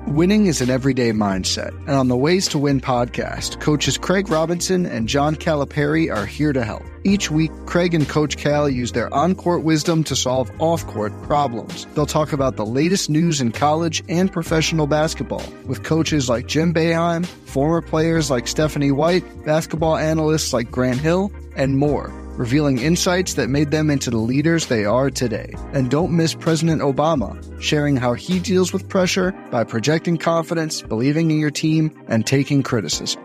Winning is an everyday mindset, and on the Ways to Win podcast, coaches Craig Robinson and John Calipari are here to help. Each week, Craig and Coach Cal use their on-court wisdom to solve off-court problems. They'll talk about the latest news in college and professional basketball with coaches like Jim Boeheim, former players like Stephanie White, basketball analysts like Grant Hill, and more, revealing insights that made them into the leaders they are today. And don't miss President Obama, sharing how he deals with pressure by projecting confidence, believing in your team, and taking criticism.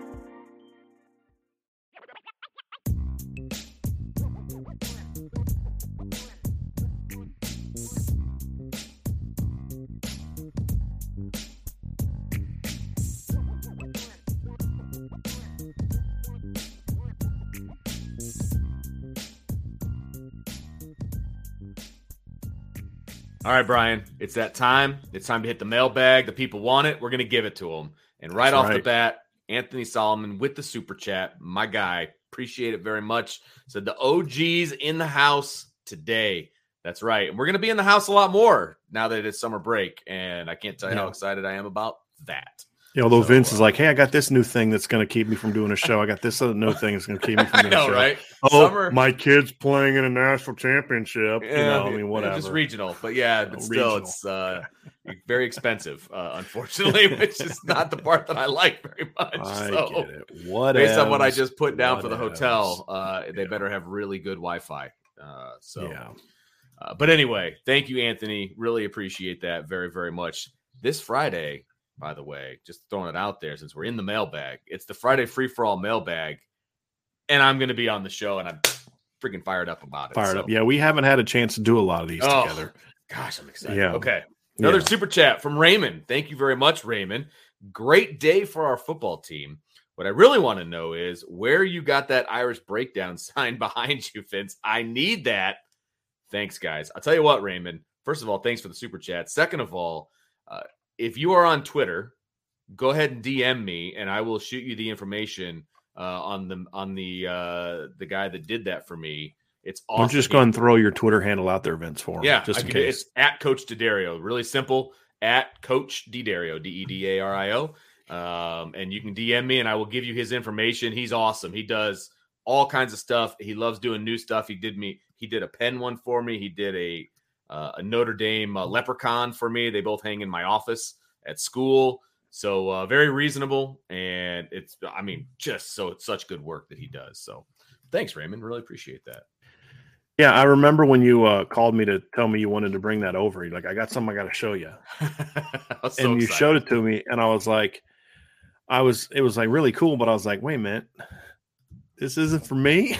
All right, Brian, it's that time. It's time to hit the mailbag. The people want it. We're going to give it to them. And right off the bat, Anthony Solomon with the super chat. My guy, appreciate it very much. Said the OG's in the house today. That's right. And we're going to be in the house a lot more now that it's summer break. And I can't tell you how excited I am about that. Yeah, although Vince is like, hey, I got this new thing that's going to keep me from doing a show. I got this other new thing that's going to keep me from doing a show. Right? Oh, summer, my kid's playing in a national championship. Yeah, I mean, whatever. Just regional. But yeah, but still, it's very expensive, unfortunately, which is not the part that I like very much. I get it. Whatever. Based on what I just put down for the hotel, they better have really good Wi-Fi. But anyway, thank you, Anthony. Really appreciate that very, very much. This Friday, by the way, just throwing it out there since we're in the mailbag, it's the Friday Free-for-All mailbag, and I'm going to be on the show, and I'm freaking fired up about it. Fired up. Yeah, we haven't had a chance to do a lot of these together. Gosh, I'm excited. Yeah. Okay. Another super chat from Raymond. Thank you very much, Raymond. Great day for our football team. What I really want to know is where you got that Irish breakdown sign behind you, Vince. I need that. Thanks, guys. I'll tell you what, Raymond. First of all, thanks for the super chat. Second of all, if you are on Twitter, go ahead and DM me, and I will shoot you the information on the guy that did that for me. It's awesome. I'm just going to throw your Twitter handle out there, Vince, for him. Yeah, just in case. It's at Coach D'Addario. Really simple. At Coach D'Addario, Dedario. And you can DM me, and I will give you his information. He's awesome. He does all kinds of stuff. He loves doing new stuff. He did a pen one for me. He did a Notre Dame leprechaun for me. They both hang in my office at school. So very reasonable. And it's such good work that he does. So thanks, Raymond. Really appreciate that. Yeah, I remember when you called me to tell me you wanted to bring that over. You're like, I got something I got to show you. And you showed it to me, and I was like, it was like really cool, but I was like, wait a minute. This isn't for me.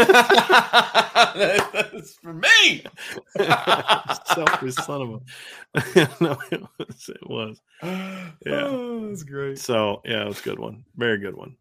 It's for me. Selfish son of a. No, it was. Yeah, oh, that's great. So yeah, it was a good one. Very good one.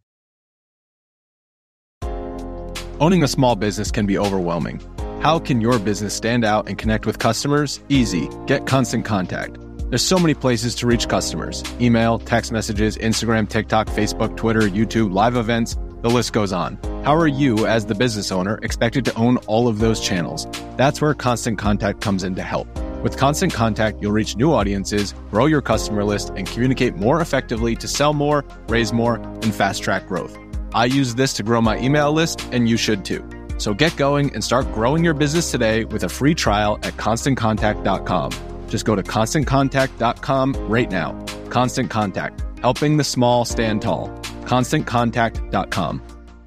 Owning a small business can be overwhelming. How can your business stand out and connect with customers? Easy. Get Constant Contact. There's so many places to reach customers. Email, text messages, Instagram, TikTok, Facebook, Twitter, YouTube, live events. The list goes on. How are you, as the business owner, expected to own all of those channels? That's where Constant Contact comes in to help. With Constant Contact, you'll reach new audiences, grow your customer list, and communicate more effectively to sell more, raise more, and fast-track growth. I use this to grow my email list, and you should too. So get going and start growing your business today with a free trial at ConstantContact.com. Just go to ConstantContact.com right now. Constant Contact, helping the small stand tall. ConstantContact.com.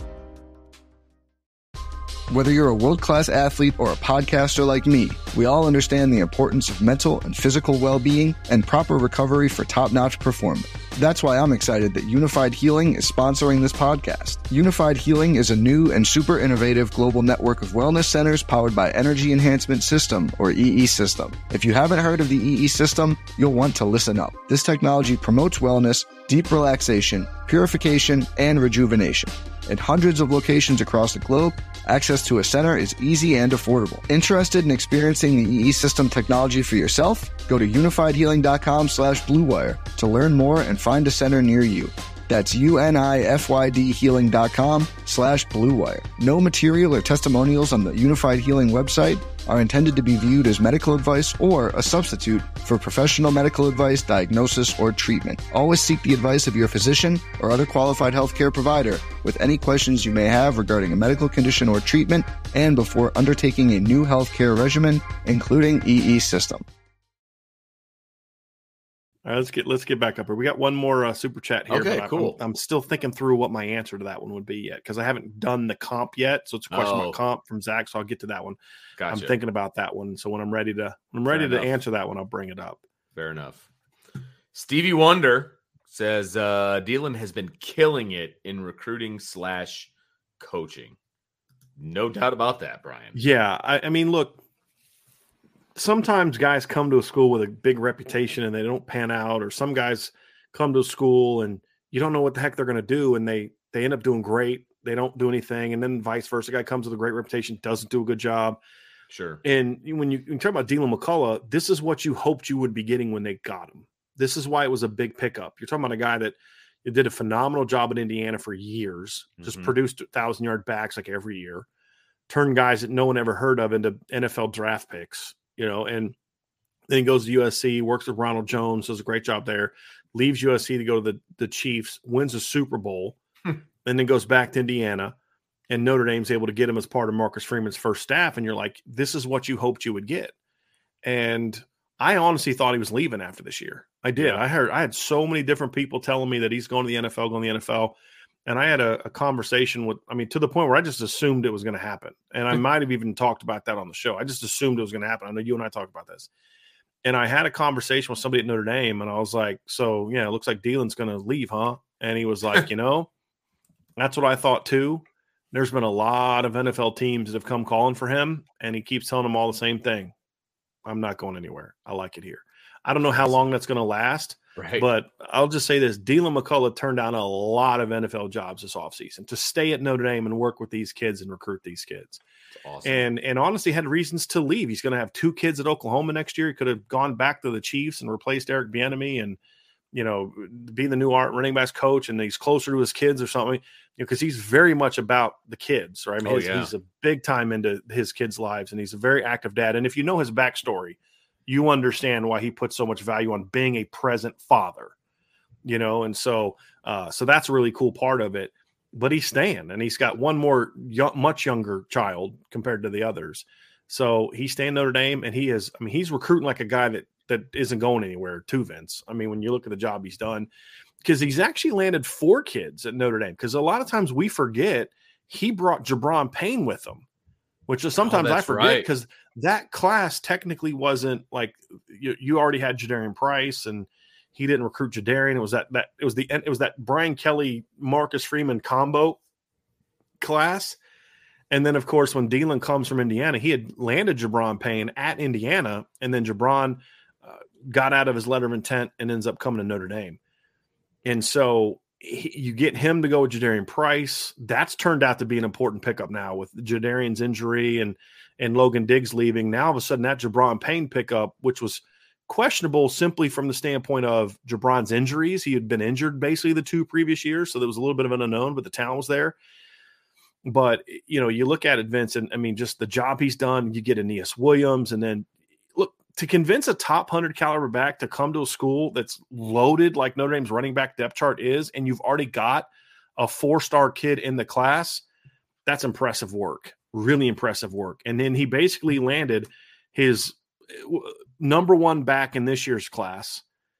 Whether you're a world-class athlete or a podcaster like me, we all understand the importance of mental and physical well-being and proper recovery for top-notch performance. That's why I'm excited that Unified Healing is sponsoring this podcast. Unified Healing is a new and super innovative global network of wellness centers powered by Energy Enhancement System, or EE System. If you haven't heard of the EE System, you'll want to listen up. This technology promotes wellness, deep relaxation, purification, and rejuvenation. In hundreds of locations across the globe, access to a center is easy and affordable. Interested in experiencing the EE System technology for yourself? Go to unifiedhealing.com/bluewire to learn more and find a center near you. That's unifydhealing.com/Blue Wire. No material or testimonials on the Unified Healing website are intended to be viewed as medical advice or a substitute for professional medical advice, diagnosis, or treatment. Always seek the advice of your physician or other qualified healthcare provider with any questions you may have regarding a medical condition or treatment and before undertaking a new healthcare regimen, including EE system. All right, let's get back up here. We got one more super chat here. Okay, but cool. I'm still thinking through what my answer to that one would be yet because I haven't done the comp yet. So it's a question about comp from Zach. So I'll get to that one. Gotcha. I'm thinking about that one. So when I'm ready to answer that one, I'll bring it up. Fair enough. Stevie Wonder says Dylan has been killing it in recruiting / coaching. No doubt about that, Brian. Yeah, I mean, look. Sometimes guys come to a school with a big reputation and they don't pan out, or some guys come to a school and you don't know what the heck they're going to do, and they end up doing great. They don't do anything, and then vice versa. A guy comes with a great reputation, doesn't do a good job. Sure. And when you talk about Dylan McCullough, this is what you hoped you would be getting when they got him. This is why it was a big pickup. You're talking about a guy that did a phenomenal job at Indiana for years, just produced 1,000-yard backs like every year, turned guys that no one ever heard of into NFL draft picks. And then he goes to USC, works with Ronald Jones, does a great job there, leaves USC to go to the Chiefs, wins a Super Bowl, and then goes back to Indiana, and Notre Dame's able to get him as part of Marcus Freeman's first staff, and you're like, this is what you hoped you would get. And I honestly thought he was leaving after this year. I did. Yeah. I had so many different people telling me that he's going to the NFL, and I had a conversation to the point where I just assumed it was going to happen. And I might have even talked about that on the show. I just assumed it was going to happen. I know you and I talked about this. And I had a conversation with somebody at Notre Dame, and I was like, so, yeah, it looks like Dylan's going to leave, huh? And he was like, that's what I thought too. There's been a lot of NFL teams that have come calling for him, and he keeps telling them all the same thing. I'm not going anywhere. I like it here. I don't know how long that's going to last. Right. But I'll just say this, Dylan McCullough turned down a lot of NFL jobs this offseason to stay at Notre Dame and work with these kids and recruit these kids. That's awesome. And honestly had reasons to leave. He's going to have 2 kids at Oklahoma next year. He could have gone back to the Chiefs and replaced Eric Bieniemy and, be the new running backs coach, and he's closer to his kids or something, because he's very much about the kids, right? I mean, he's a big time into his kids' lives, and he's a very active dad. And if you know his backstory, you understand why he puts so much value on being a present father, and so that's a really cool part of it. But he's staying, and he's got one more much younger child compared to the others. So he's staying Notre Dame, and he's recruiting like a guy that isn't going anywhere too, Vince. I mean, when you look at the job he's done, because he's actually landed 4 kids at Notre Dame, because a lot of times we forget he brought Jabron Payne with him, which is sometimes I forget because that class technically wasn't like you already had Jadarian Price, and he didn't recruit Jadarian. It was that Brian Kelly, Marcus Freeman combo class. And then, of course, when Dylan comes from Indiana, he had landed Jabron Payne at Indiana, and then Jabron got out of his letter of intent and ends up coming to Notre Dame. And so you get him to go with Jadarian Price. That's turned out to be an important pickup now with Jadarian's injury and Logan Diggs leaving. Now, all of a sudden, that Jabron Payne pickup, which was questionable simply from the standpoint of Jabron's injuries. He had been injured basically the 2 previous years, so there was a little bit of an unknown, but the talent was there. But, you look at it, Vince, and I mean, just the job he's done, you get Aeneas Williams, and then look, to convince a top 100 caliber back to come to a school that's loaded like Notre Dame's running back depth chart is, and you've already got a 4-star kid in the class, that's impressive work, really impressive work. And then he basically landed his number 1 back in this year's class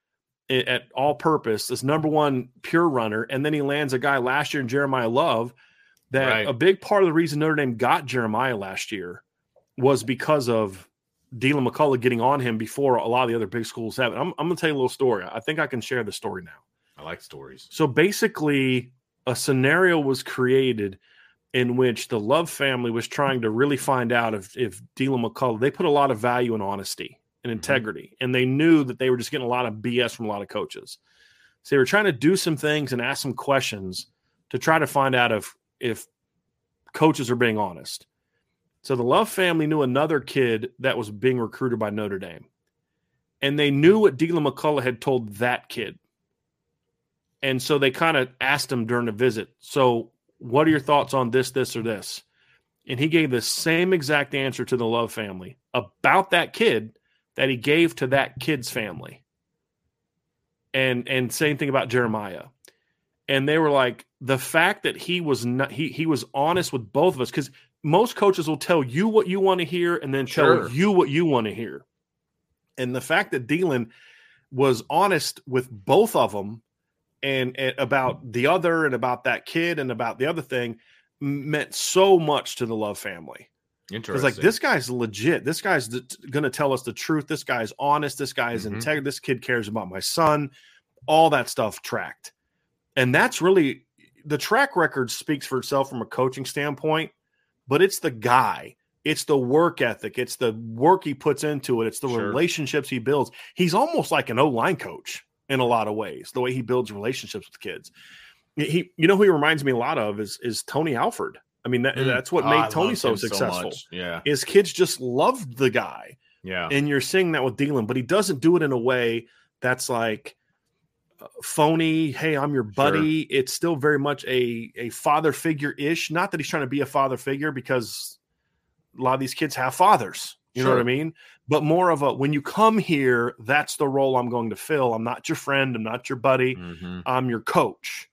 at all purpose, this number 1 pure runner. And then he lands a guy last year in Jeremiah Love that a big part of the reason Notre Dame got Jeremiah last year was because of Dylan McCullough getting on him before a lot of the other big schools have it. I'm going to tell you a little story. I think I can share the story now. I like stories. So basically a scenario was created in which the Love family was trying to really find out if Dylan McCullough, they put a lot of value in honesty and integrity, and they knew that they were just getting a lot of BS from a lot of coaches. So they were trying to do some things and ask some questions to try to find out if coaches are being honest. So the Love family knew another kid that was being recruited by Notre Dame, and they knew what Dylan McCullough had told that kid. And so they kind of asked him during the visit, so what are your thoughts on this, this, or this? And he gave the same exact answer to the Love family about that kid that he gave to that kid's family. And same thing about Jeremiah. And they were like, the fact that he was not, he was honest with both of us, because most coaches will tell you what you want to hear and then tell you what you want to hear. And the fact that Dylan was honest with both of them and about the other and about that kid and about the other thing meant so much to the Love family. Interesting. It's like, this guy's legit. This guy's going to tell us the truth. This guy's honest. This guy's integrity. This kid cares about my son. All that stuff tracked. And that's really, the track record speaks for itself from a coaching standpoint, but it's the guy. It's the work ethic. It's the work he puts into it. It's the relationships he builds. He's almost like an O-line coach in a lot of ways, the way he builds relationships with kids. He, you know, who he reminds me a lot of is Tony Alford. I mean, that's what made Tony so successful. His kids just loved the guy. Yeah. And you're seeing that with Dylan, but he doesn't do it in a way that's like phony. Hey, I'm your buddy. It's still very much a father figure-ish. Not that he's trying to be a father figure, because a lot of these kids have fathers. You know what I mean? But more of a, when you come here, that's the role I'm going to fill. I'm not your friend. I'm not your buddy. I'm your coach.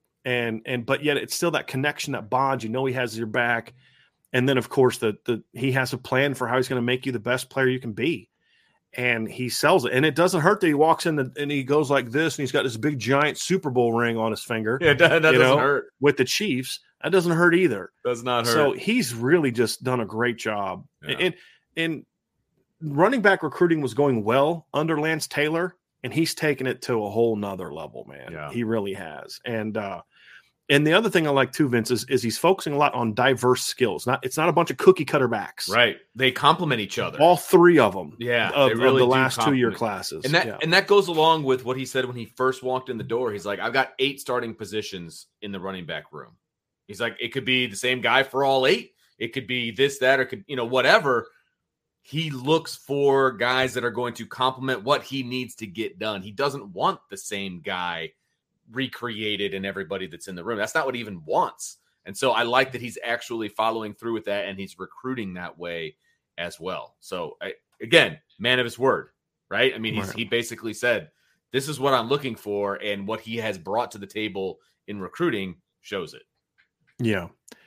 But yet it's still that connection, that bond. You know, he has your back. And then, of course, he has a plan for how he's going to make you the best player you can be. And he sells it. And it doesn't hurt that he walks in and he goes like this, and he's got this big giant Super Bowl ring on his finger. Yeah, that doesn't hurt. With the Chiefs. That doesn't hurt either. Does not hurt. So he's really just done a great job. Yeah. And running back recruiting was going well under Lance Taylor, and he's taken it to a whole nother level, man. Yeah. He really has. And the other thing I like too, Vince, is he's focusing a lot on diverse skills. It's not a bunch of cookie cutter backs. Right. They complement each other. All three of them. Yeah. Of the last 2-year classes. And that goes along with what he said when he first walked in the door. He's like, I've got 8 starting positions in the running back room. He's like, it could be the same guy for all 8. It could be this, that, or could, whatever. He looks for guys that are going to complement what he needs to get done. He doesn't want the same guy recreated in everybody that's in the room. That's not what he even wants. And so I like that he's actually following through with that, and he's recruiting that way as well. So again, man of his word, right? I mean, he basically said, this is what I'm looking for, and what he has brought to the table in recruiting shows it. Yeah.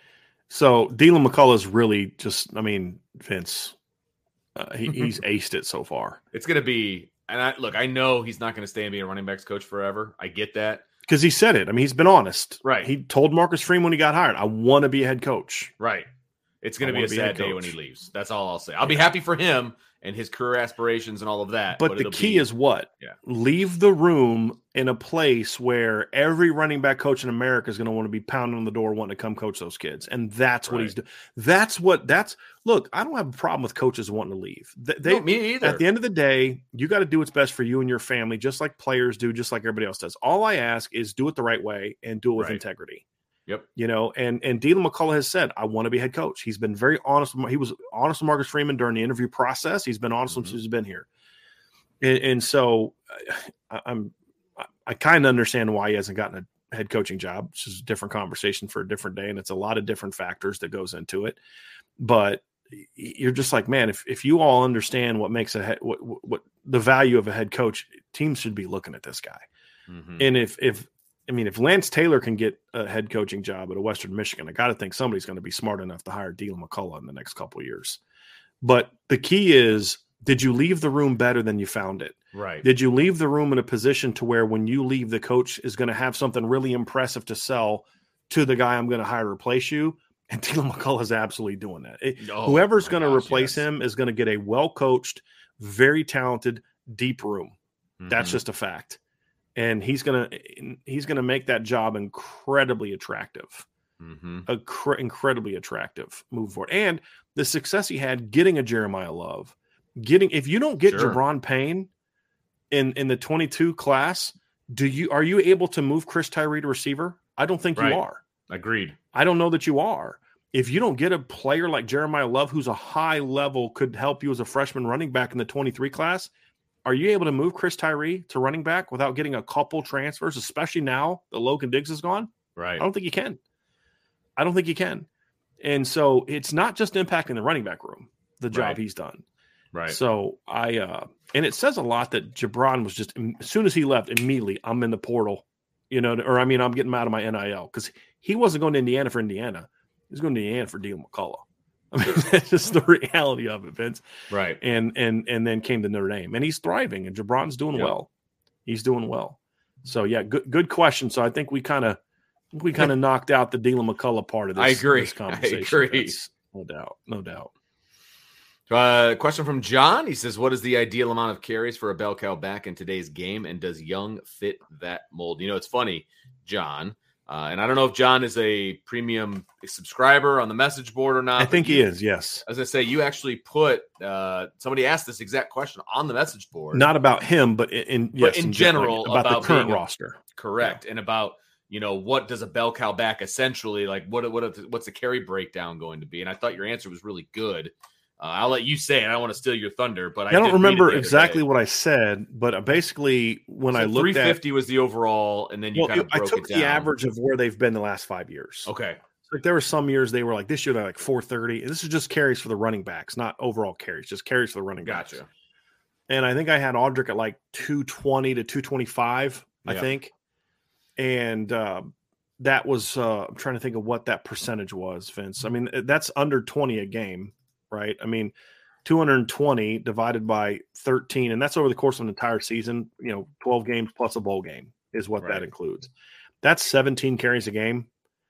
So Dylan McCullough is really just, Vince, he's aced it so far. It's going to be, and I know he's not going to stay and be a running backs coach forever. I get that. Because he said it. He's been honest. Right. He told Marcus Freeman when he got hired, I want to be a head coach. Right. It's going to be a sad day when he leaves. That's all I'll say. I'll be happy for him and his career aspirations and all of that. But the key is what? Yeah. Leave the room in a place where every running back coach in America is going to want to be pounding on the door wanting to come coach those kids. And that's what he's doing. Look, I don't have a problem with coaches wanting to leave. No, me either. At the end of the day, you got to do what's best for you and your family, just like players do, just like everybody else does. All I ask is do it the right way and do it with integrity. Yep. And Dylan McCullough has said, I want to be head coach. He's been very honest. He was honest with Marcus Freeman during the interview process. He's been honest since he's been here. And so I kind of understand why he hasn't gotten a head coaching job, which is a different conversation for a different day. And it's a lot of different factors that goes into it. But you're just like, man, if you all understand what makes what the value of a head coach, teams should be looking at this guy. Mm-hmm. And if Lance Taylor can get a head coaching job at a Western Michigan, I got to think somebody's going to be smart enough to hire Dylan McCullough in the next couple of years. But the key is, did you leave the room better than you found it? Right. Did you leave the room in a position to where when you leave, the coach is going to have something really impressive to sell to the guy I'm going to hire to replace you? And Dylan McCullough is absolutely doing that. Whoever's going to replace him is going to get a well-coached, very talented, deep room. Mm-hmm. That's just a fact. And he's gonna make that job incredibly attractive, incredibly attractive move forward. And the success he had getting a Jeremiah Love, if you don't get Jabron Payne in the 22 class, are you able to move Chris Tyree to receiver? I don't think you are. Agreed. I don't know that you are. If you don't get a player like Jeremiah Love, who's a high level, could help you as a freshman running back in the 23 class, are you able to move Chris Tyree to running back without getting a couple transfers, especially now that Logan Diggs is gone? Right. I don't think you can. And so it's not just impacting the running back room, the job he's done. Right. So and it says a lot that Jabron was just, as soon as he left, immediately, I'm in the portal, I'm getting him out of my NIL, because he wasn't going to Indiana for Indiana. He was going to Indiana for Dylan McCullough. I mean, that's just the reality of it, Vince. Right. And then came to Notre Dame, and he's thriving, and Jabron's doing well. He's doing well. So yeah, good question. So I think we kind of knocked out the Dylan McCullough part of this. I agree. This conversation. I agree. That's no doubt. Question from John. He says, what is the ideal amount of carries for a bell cow back in today's game, and does Young fit that mold? It's funny, John, and I don't know if John is a premium subscriber on the message board or not. I think he is, yes. As I say, you actually put somebody asked this exact question on the message board. Not about him, but in general about the current roster. Correct. Yeah. And about, what does a bell cow back essentially, like what's the carry breakdown going to be? And I thought your answer was really good. I'll let you say it. I don't want to steal your thunder, but I don't remember exactly what I said, but basically when I looked at 350 was the overall, and then you kind of broke it down. I took the average of where they've been the last 5 years. Okay. Like there were some years they were like, this year they're like 430. And this is just carries for the running backs, not overall carries, just carries for the running backs. Gotcha. And I think I had Audric at like 220 to 225, I think. And that was, I'm trying to think of what that percentage was, Vince. I mean, that's under 20 a game, right? I mean, 220 divided by 13, and that's over the course of an entire season, 12 games plus a bowl game is what that includes. That's 17 carries a game.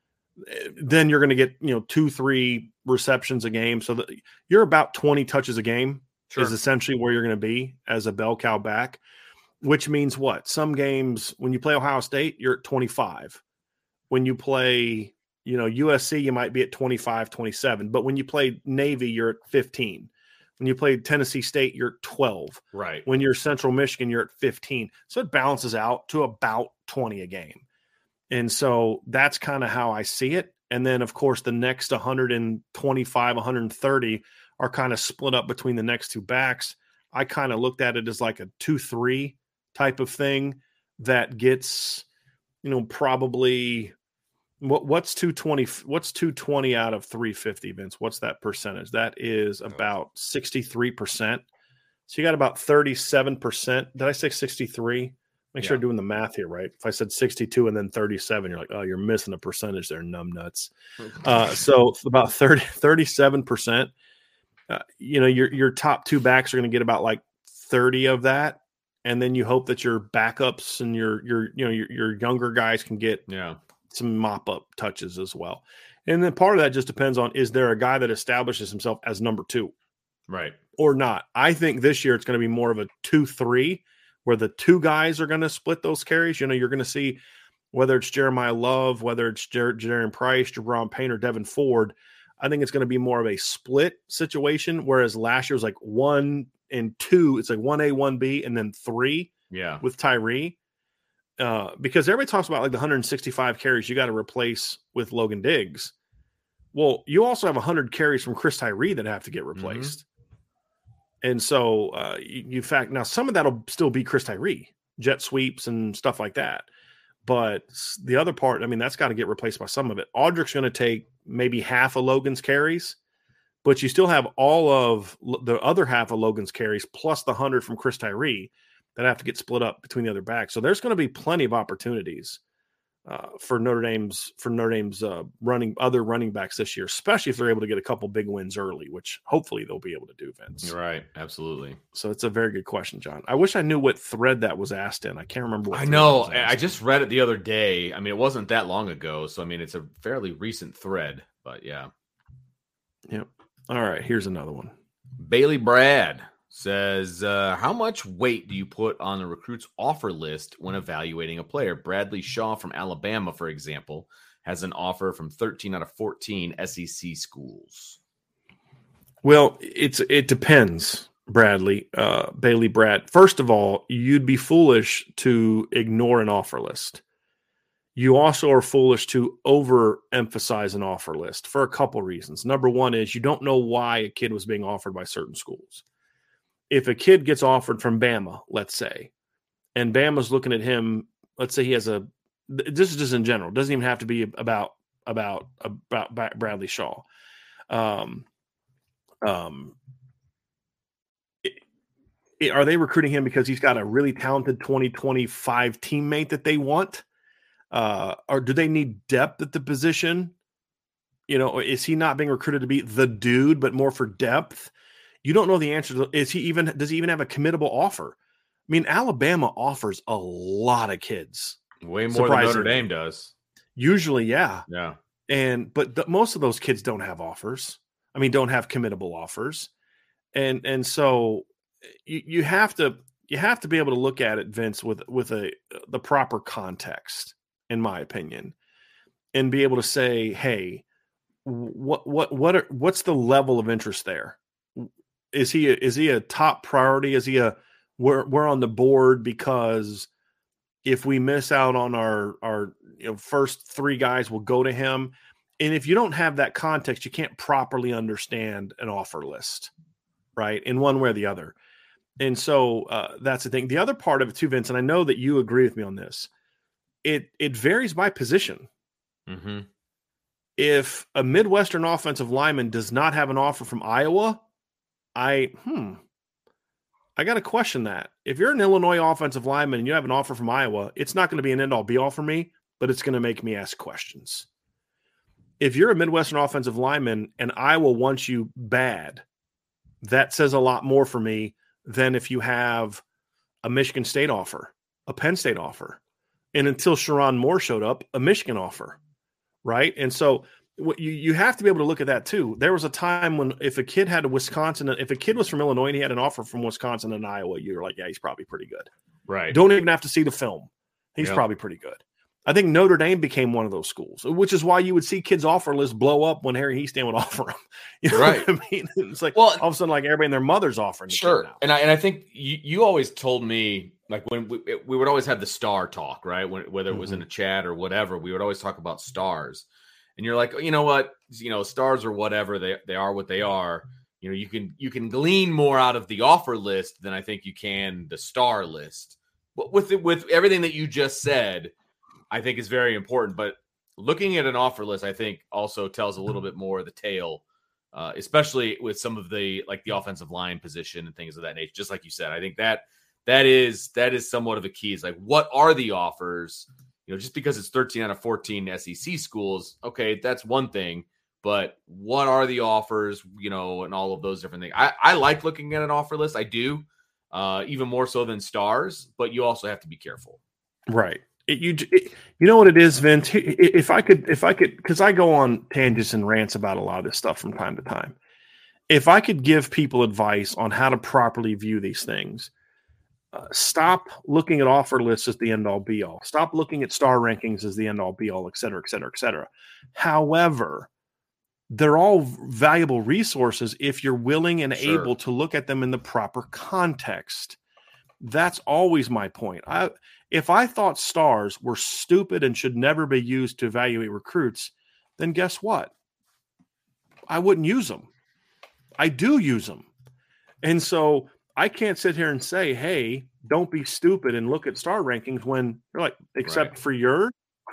Then you're going to get, 2-3 receptions a game. So that you're about 20 touches a game is essentially where you're going to be as a bell cow back, which means what? Some games when you play Ohio State, you're at 25. When you play, USC, you might be at 25, 27. But when you play Navy, you're at 15. When you play Tennessee State, you're at 12. Right. When you're Central Michigan, you're at 15. So it balances out to about 20 a game. And so that's kind of how I see it. And then, of course, the next 125, 130 are kind of split up between the next two backs. I kind of looked at it as like a 2-3 type of thing that gets, probably what's 220? What's 220 out of 350, Vince? What's that percentage? That is about 63%. So you got about 37%. Did I say 63? Make sure I'm doing the math here, right? If I said 62 and then 37, you're like, oh, you're missing a percentage there, numbnuts. So about 37%. Your top two backs are going to get about like 30 of that, and then you hope that your backups and your younger guys can get some mop up touches as well. And then part of that just depends on, is there a guy that establishes himself as number two, right, or not? I think this year it's going to be more of a 2-3. Where the two guys are going to split those carries. You're going to see whether it's Jeremiah Love, whether it's Jadarian Price, Jabron Payne, or Devin Ford. I think it's going to be more of a split situation, whereas last year was like 1 and 2. It's like 1A, 1B, and then 3 with Tyree. Because everybody talks about like the 165 carries you got to replace with Logan Diggs. Well, you also have 100 carries from Chris Tyree that have to get replaced. Mm-hmm. And so, now some of that will still be Chris Tyree, jet sweeps and stuff like that. But the other part, that's got to get replaced by some of it. Audric's going to take maybe half of Logan's carries, but you still have all of the other half of Logan's carries plus the 100 from Chris Tyree that have to get split up between the other backs. So there's going to be plenty of opportunities for Notre Dame's running backs this year, especially if they're able to get a couple big wins early, which hopefully they'll be able to do, Vince. You're right. Absolutely. So it's a very good question, John. I wish I knew what thread that was asked in. I can't remember what. I know. I just read it the other day. It wasn't that long ago. So, it's a fairly recent thread, but yeah. Yep. All right. Here's another one. Bailey Brad says, how much weight do you put on the recruit's offer list when evaluating a player? Bradley Shaw from Alabama, for example, has an offer from 13 out of 14 SEC schools. Well, it depends, Bailey Brad. First of all, you'd be foolish to ignore an offer list. You also are foolish to overemphasize an offer list for a couple reasons. Number one is you don't know why a kid was being offered by certain schools. if a kid gets offered from Bama, let's say, and Bama's looking at him, let's say he has this is just in general, doesn't even have to be about Bradley Shaw. Are they recruiting him because he's got a really talented 2025 teammate that they want? Or do they need depth at the position? Or is he not being recruited to be the dude, but more for depth? You don't know the answer. Does he even have a committable offer? I mean, Alabama offers a lot of kids. Way more than Notre Dame does. Usually, yeah. Yeah. But most of those kids don't have offers. I mean, don't have committable offers. And so you have to be able to look at it, Vince, with the proper context, in my opinion, and be able to say, hey, what's the level of interest there? Is he a top priority? Is he we're on the board because if we miss out on our first three guys, we'll go to him. And if you don't have that context, you can't properly understand an offer list, right? In one way or the other. And so that's the thing. The other part of it too, Vince, and I know that you agree with me on this, it varies by position. Mm-hmm. If a Midwestern offensive lineman does not have an offer from Iowa, I got to question that. If you're an Illinois offensive lineman and you have an offer from Iowa, it's not going to be an end-all be-all for me, but it's going to make me ask questions. If you're a Midwestern offensive lineman and Iowa wants you bad, that says a lot more for me than if you have a Michigan State offer, a Penn State offer, and until Sherrone Moore showed up, a Michigan offer, right? And so you have to be able to look at that too. There was a time when if a kid was from Illinois and he had an offer from Wisconsin and Iowa, you were like, yeah, he's probably pretty good. Right. Don't even have to see the film. He's probably pretty good. I think Notre Dame became one of those schools, which is why you would see kids' offer lists blow up when Harry Hiestand would offer them. You know right. what I mean? It's like all of a sudden, like everybody and their mother's offering. Sure. And I think you always told me, like when we would always have the star talk, right? Whether it was in a chat or whatever, we would always talk about stars. And you're like, you know what? Stars or whatever, they are what they are. You can glean more out of the offer list than I think you can the star list. But with everything that you just said, I think is very important. But looking at an offer list, I think also tells a little bit more of the tale, especially with some of the offensive line position and things of that nature. Just like you said, I think that is somewhat of a key. Is like, what are the offers? Just because it's 13 out of 14 SEC schools, okay, that's one thing. But what are the offers, and all of those different things. I like looking at an offer list. I do, even more so than stars. But you also have to be careful. Right. You know what it is, Vince? If I could, because I go on tangents and rants about a lot of this stuff from time to time. If I could give people advice on how to properly view these things, stop looking at offer lists as the end-all be-all. Stop looking at star rankings as the end-all be-all, et cetera, et cetera, et cetera. However, they're all valuable resources if you're willing and able to look at them in the proper context. That's always my point. If I thought stars were stupid and should never be used to evaluate recruits, then guess what? I wouldn't use them. I do use them. And so I can't sit here and say, hey, don't be stupid and look at star rankings when they're like, except for yours.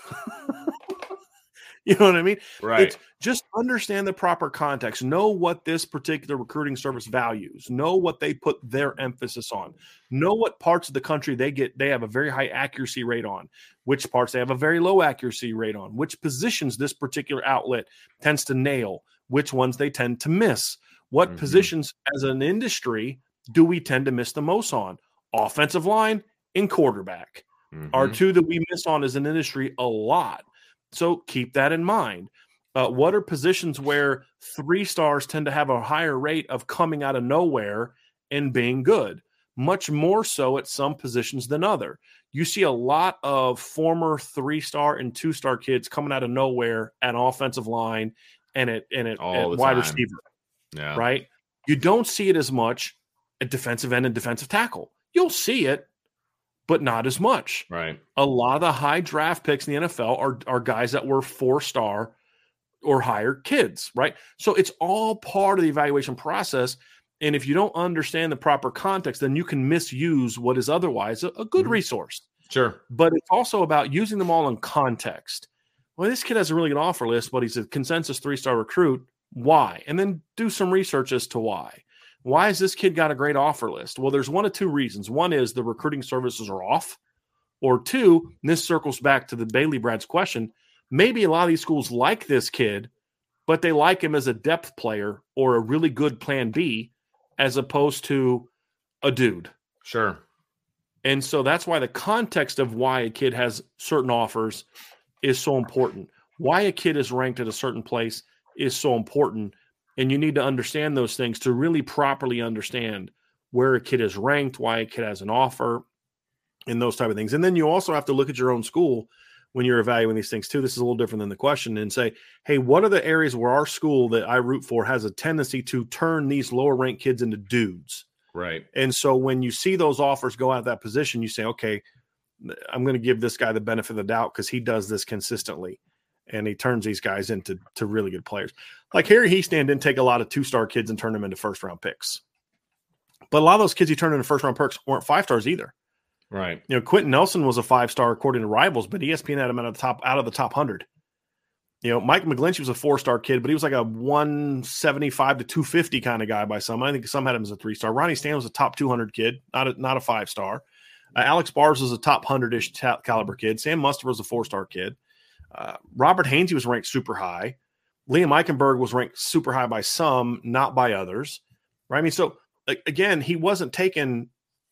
You know what I mean? Right. It's just understand the proper context. Know what this particular recruiting service values. Know what they put their emphasis on. Know what parts of the country they have a very high accuracy rate on, which parts they have a very low accuracy rate on, which positions this particular outlet tends to nail, which ones they tend to miss. What positions as an industry do we tend to miss the most on? Offensive line and quarterback are two that we miss on as an industry a lot. So keep that in mind. What are positions where 3 stars tend to have a higher rate of coming out of nowhere and being good? Much more so at some positions than other. You see a lot of former 3-star and 2-star kids coming out of nowhere at offensive line and at wide receiver. Yeah. Right? You don't see it as much at defensive end and defensive tackle. You'll see it, but not as much. Right. A lot of the high draft picks in the NFL are guys that were 4-star or higher kids, right? So it's all part of the evaluation process. And if you don't understand the proper context, then you can misuse what is otherwise a good resource. Sure. But it's also about using them all in context. Well, this kid has a really good offer list, but he's a consensus 3-star recruit. Why? And then do some research as to why. Why has this kid got a great offer list? Well, there's one of two reasons. One is the recruiting services are off. Or two, and this circles back to the Bailey Brad's question, maybe a lot of these schools like this kid, but they like him as a depth player or a really good plan B as opposed to a dude. Sure. And so that's why the context of why a kid has certain offers is so important. Why a kid is ranked at a certain place is so important. And you need to understand those things to really properly understand where a kid is ranked, why a kid has an offer, and those type of things. And then you also have to look at your own school when you're evaluating these things too. This is a little different than the question, and say, hey, what are the areas where our school that I root for has a tendency to turn these lower ranked kids into dudes? Right. And so when you see those offers go out of that position, you say, okay, I'm going to give this guy the benefit of the doubt because he does this consistently. And he turns these guys into really good players. Like Harry Hiestand didn't take a lot of 2-star kids and turn them into first-round picks. But a lot of those kids he turned into first-round picks weren't 5-stars either. Right. You know, Quentin Nelson was a 5-star according to Rivals, but ESPN had him out of the top 100. You know, Mike McGlinchey was a 4-star kid, but he was like a 175 to 250 kind of guy by some. I think some had him as a 3-star. Ronnie Stan was a top 200 kid, not a 5-star. Alex Bars was a top 100-ish caliber kid. Sam Muster was a 4-star kid. Robert Hainsey was ranked super high. Liam Eichenberg was ranked super high by some, not by others. Right? I mean, so again, he wasn't taking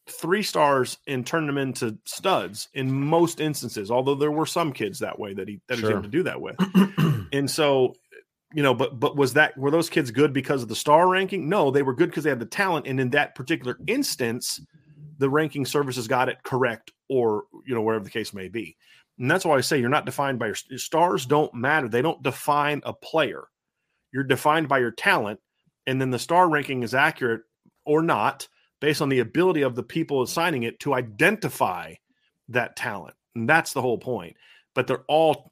3-stars and turning them into studs in most instances, although there were some kids that way that he was able to do that with. And so, you know, but were those kids good because of the star ranking? No, they were good because they had the talent. And in that particular instance, the ranking services got it correct, or, you know, whatever the case may be. And that's why I say you're not defined by your stars. Don't matter. They don't define a player. You're defined by your talent. And then the star ranking is accurate or not based on the ability of the people assigning it to identify that talent. And that's the whole point. But they're all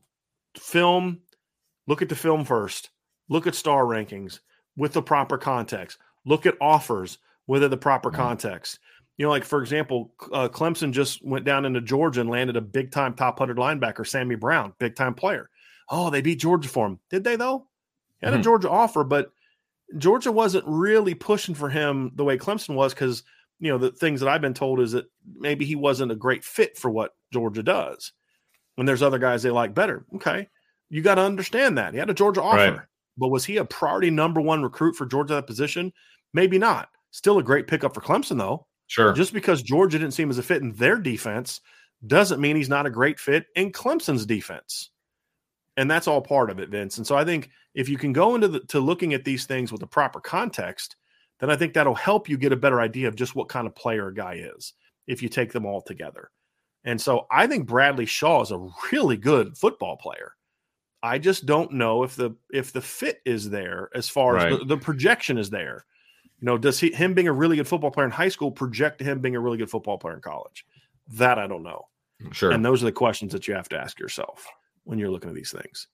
film. Look at the film first. Look at star rankings with the proper context. Look at offers with the proper context. You know, like, for example, Clemson just went down into Georgia and landed a big-time top 100 linebacker, Sammy Brown, big-time player. Oh, they beat Georgia for him. Did they, though? He had a Georgia offer, but Georgia wasn't really pushing for him the way Clemson was because, you know, the things that I've been told is that maybe he wasn't a great fit for what Georgia does. When there's other guys they like better. Okay. You got to understand that. He had a Georgia offer. Right. But was he a priority number one recruit for Georgia at that position? Maybe not. Still a great pickup for Clemson, though. Sure. Just because Georgia didn't see him as a fit in their defense doesn't mean he's not a great fit in Clemson's defense. And that's all part of it, Vince. And so I think if you can go into to looking at these things with the proper context, then I think that'll help you get a better idea of just what kind of player a guy is if you take them all together. And so I think Bradley Shaw is a really good football player. I just don't know if the fit is there as far as the projection is there. You know, does him being a really good football player in high school project to him being a really good football player in college? That I don't know. Sure. And those are the questions that you have to ask yourself when you're looking at these things.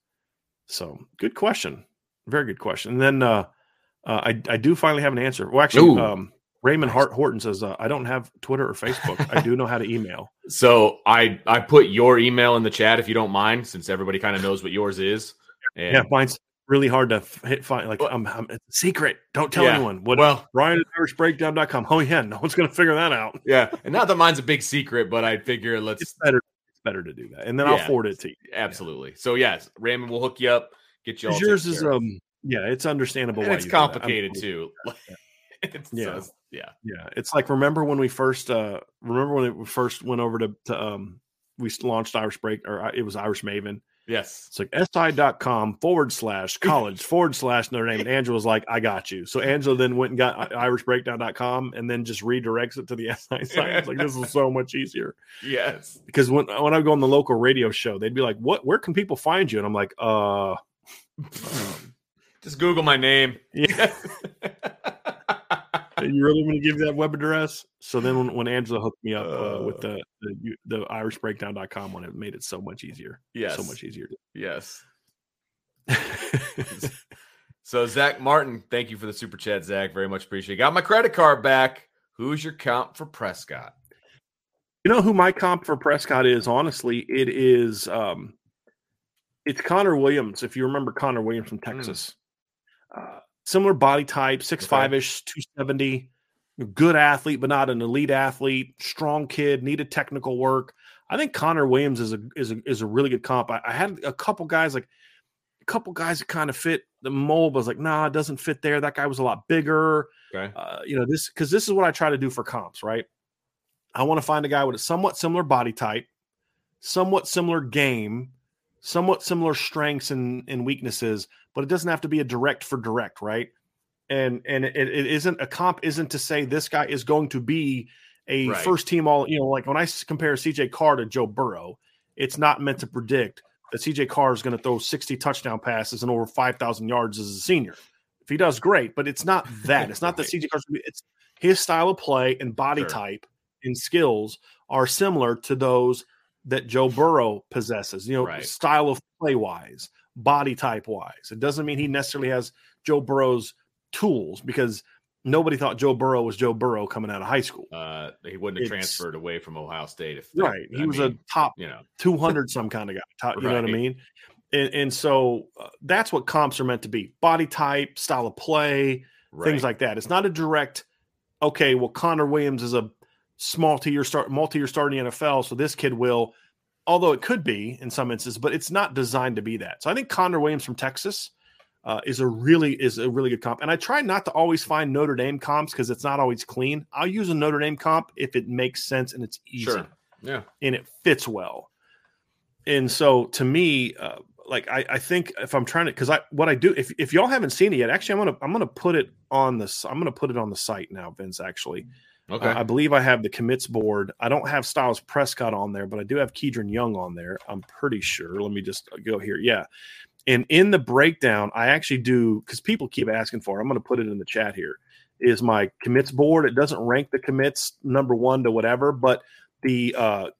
So good question. Very good question. And then I do finally have an answer. Well, actually, Raymond Horton says, I don't have Twitter or Facebook. I do know how to email. So I put your email in the chat if you don't mind, since everybody kind of knows what yours is. And yeah, mine's really hard to find. Like, it's a secret. Don't tell anyone. Ryan at IrishBreakdown.com. Oh, yeah, no one's going to figure that out. Yeah, and not that mine's a big secret, but I figure it's better to do that. And then I'll forward it to you. Absolutely. Yeah. So, yes, Raymond will hook you up, get you all. Yours is, it's understandable. And why it's complicated, too. Yeah. It's like, remember when we first went over to we launched Irish Break, or it was Irish Maven. Yes. It's like si.com/college/Notre Dame. And Angela was like, I got you. So Angela then went and got irishbreakdown.com and then just redirects it to the SI site. It's like, this is so much easier. Yes. Because when I go on the local radio show, they'd be like, where can people find you? And I'm like, just Google my name. Yeah. You really want to give that web address? So then when Angela hooked me up with the irishbreakdown.com one, it made it so much easier. Yes. So much easier. Yes. So Zach Martin, thank you for the super chat, Zach. Very much appreciate it. Got my credit card back. Who's your comp for Prescott? You know who my comp for Prescott is? Honestly, it is it's Connor Williams. If you remember Connor Williams from Texas, similar body type, 6'5"-ish, 270, good athlete, but not an elite athlete. Strong kid, needed technical work. I think Connor Williams is a really good comp. I had a couple guys that kind of fit the mold. I was like, nah, it doesn't fit there. That guy was a lot bigger. Okay. This is what I try to do for comps, right? I want to find a guy with a somewhat similar body type, somewhat similar game, somewhat similar strengths and weaknesses, but it doesn't have to be a direct for direct, right? And it isn't a comp isn't to say this guy is going to be a first team all, like when I compare CJ Carr to Joe Burrow, it's not meant to predict that CJ Carr is going to throw 60 touchdown passes and over 5,000 yards as a senior. If he does, great, but it's not that. It's not that CJ Carr, it's his style of play and body type and skills are similar to those that Joe Burrow possesses, style of play wise, body type wise. It doesn't mean he necessarily has Joe Burrow's tools, because nobody thought Joe Burrow was And Burrow coming out of high school. He wouldn't have transferred away from Ohio State. He was a top 200 some kind of guy. You know what I mean? And so that's what comps are meant to be. Body type, style of play, things like that. It's not a direct, okay, well, Connor Williams is a multi-year starter in the NFL, so this kid will, although it could be in some instances, but it's not designed to be that. So I think Connor Williams from Texas is a really good comp. And I try not to always find Notre Dame comps because it's not always clean. I'll use a Notre Dame comp if it makes sense and it's easy. Sure. Yeah. And it fits well. And so to me, I think if I'm trying to, because what I do, if y'all haven't seen it yet, actually I'm gonna put it on this. I'm gonna put it on the site now, Vince. Actually, okay. I believe I have the commits board. I don't have Styles Prescott on there, but I do have Kedron Young on there. I'm pretty sure. Let me just go here. Yeah, and in the breakdown, I actually do, because people keep asking for it. I'm gonna put it in the chat here. Is my commits board? It doesn't rank the commits number one to whatever, but the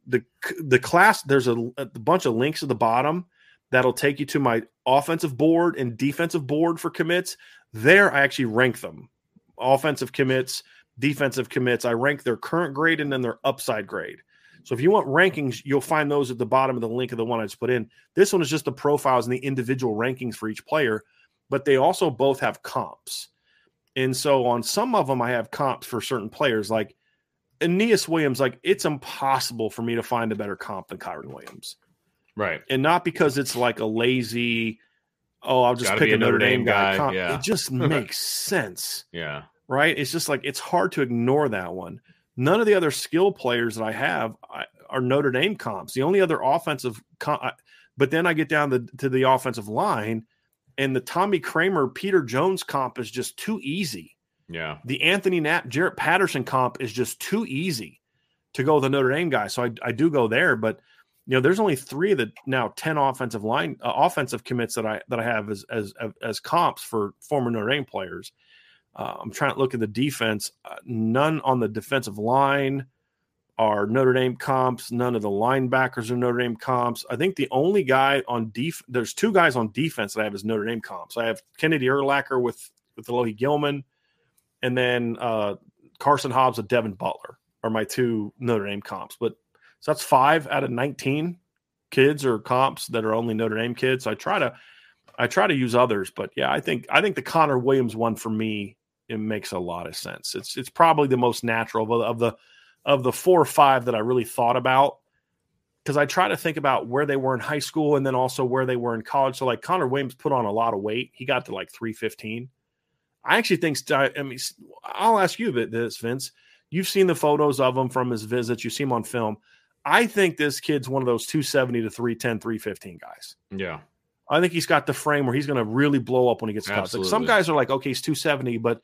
class. There's a bunch of links at the bottom that'll take you to my offensive board and defensive board for commits. There, I actually rank them. Offensive commits, defensive commits. I rank their current grade and then their upside grade. So if you want rankings, you'll find those at the bottom of the link of the one I just put in. This one is just the profiles and the individual rankings for each player, but they also both have comps. And so on some of them, I have comps for certain players. Like Aeneas Williams, it's impossible for me to find a better comp than Kyren Williams. Right. And not because it's like a lazy, I'll just pick a Notre Dame guy. Yeah. It just makes sense. Yeah. Right? It's just it's hard to ignore that one. None of the other skill players that I have are Notre Dame comps. The only other offensive but then I get down to the offensive line, and the Tommy Kramer, Peter Jones comp is just too easy. Yeah. The Anthony Knapp, Jarrett Patterson comp is just too easy to go with the Notre Dame guy. So I do go there, but there's only 3 of the now 10 offensive commits that I have as comps for former Notre Dame players. I'm trying to look at the defense. None on the defensive line are Notre Dame comps. None of the linebackers are Notre Dame comps. I think the only guy on there's 2 guys on defense that I have as Notre Dame comps. I have Kennedy Urlacher with Alohi Gilman, and then Carson Hobbs and Devin Butler are my 2 Notre Dame comps. But so that's 5 out of 19 kids or comps that are only Notre Dame kids. So I try to use others, but yeah, I think the Connor Williams one for me, it makes a lot of sense. It's probably the most natural of the 4 or 5 that I really thought about, because I try to think about where they were in high school and then also where they were in college. So Connor Williams put on a lot of weight. He got to 315. I actually think, I'll ask you this, Vince. You've seen the photos of him from his visits. You see him on film. I think this kid's one of those 270 to 310, 315 guys. Yeah. I think he's got the frame where he's going to really blow up when he gets caught. Some guys are okay, he's 270, but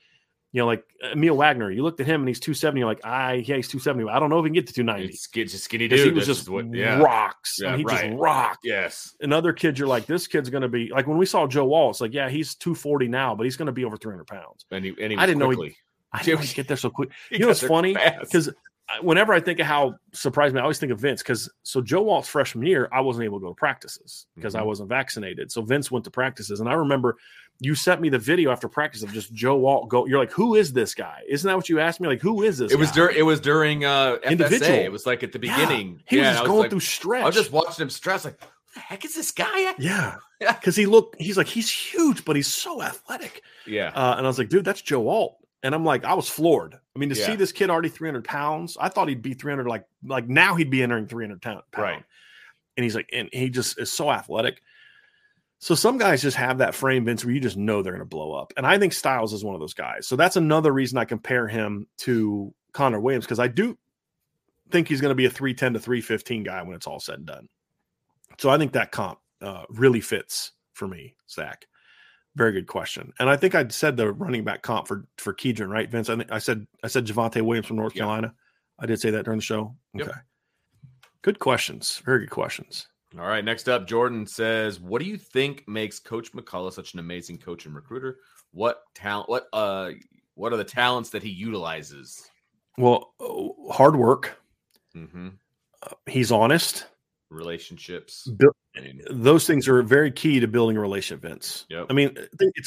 Emil Wagner, you looked at him and he's 270. You're he's 270. I don't know if he can get to 290. It's a skinny dude. He was rocks. Yeah, he just rocked. Yes. Another kid, you're this kid's going to be when we saw Joe Wall, it's he's 240 now, but he's going to be over 300 pounds. And he I didn't quickly. know he get there so quick. What's funny? Because whenever I think of how surprised me, I always think of Vince so Joe Alt's freshman year, I wasn't able to go to practices because I wasn't vaccinated. So Vince went to practices, and I remember you sent me the video after practice of just Joe Alt go. You're like, who is this guy? Isn't that what you asked me? Like, who is this? It was during FSA. Individual. It was like at the beginning. He was just going through stretch. I was just watching him stress. Like, who the heck is this guy? Yeah, because he's huge, but he's so athletic. Yeah, and I was like, dude, that's Joe Alt. And I'm like, I was floored. I mean, to see this kid already 300 pounds, I thought he'd be 300, like now he'd be entering 300 pound. Right. And he's like, and he just is so athletic. So some guys just have that frame, Vince, where you just know they're going to blow up. And I think Styles is one of those guys. So that's another reason I compare him to Connor Williams, because I do think he's going to be a 310 to 315 guy when it's all said and done. So I think that comp really fits for me, Zach. Very good question. And I think I said the running back comp for Keidron, right, Vince? I said Javonte Williams from North Carolina. I did say that during the show. Okay. Yep. Good questions. Very good questions. All right. Next up, Jordan says, what do you think makes Coach McCullough such an amazing coach and recruiter? What are the talents that he utilizes? Well, hard work. Mm-hmm. He's honest. Relationships. Those things are very key to building a relationship, Vince. Yep. I mean,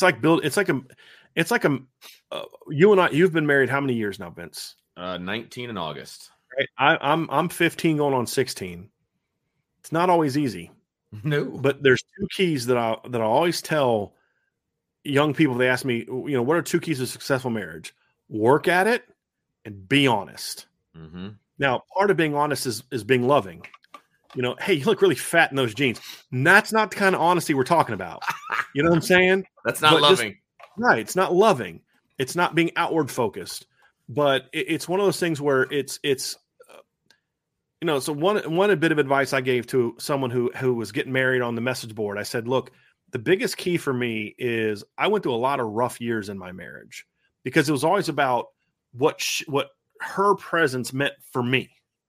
you and I, you've been married how many years now, Vince? 19 in August. Right. I'm 15 going on 16. It's not always easy. No. But there's two keys that I always tell young people. They ask me, what are two keys to successful marriage? Work at it and be honest. Mm-hmm. Now, part of being honest is being loving. Hey, you look really fat in those jeans. And that's not the kind of honesty we're talking about. You know what I'm saying? That's not loving. Right. It's not loving. It's not being outward focused. But it's one of those things where so one bit of advice I gave to someone who was getting married on the message board, I said, look, the biggest key for me is I went through a lot of rough years in my marriage because it was always about what her presence meant for me.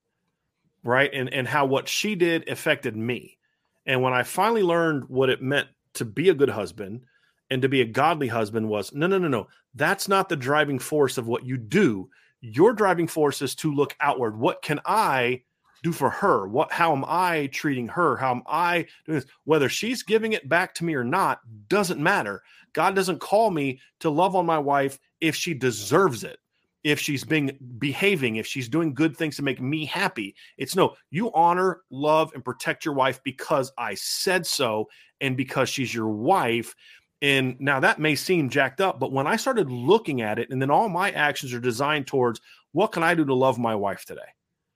Right. And how what she did affected me. And when I finally learned what it meant to be a good husband and to be a godly husband was no. That's not the driving force of what you do. Your driving force is to look outward. What can I do for her? How am I treating her? How am I doing this? Whether she's giving it back to me or not, doesn't matter. God doesn't call me to love on my wife if she deserves it. If she's behaving, if she's doing good things to make me happy. It's no, you honor, love, and protect your wife because I said so and because she's your wife. And now that may seem jacked up, but when I started looking at it, and then all my actions are designed towards what can I do to love my wife today?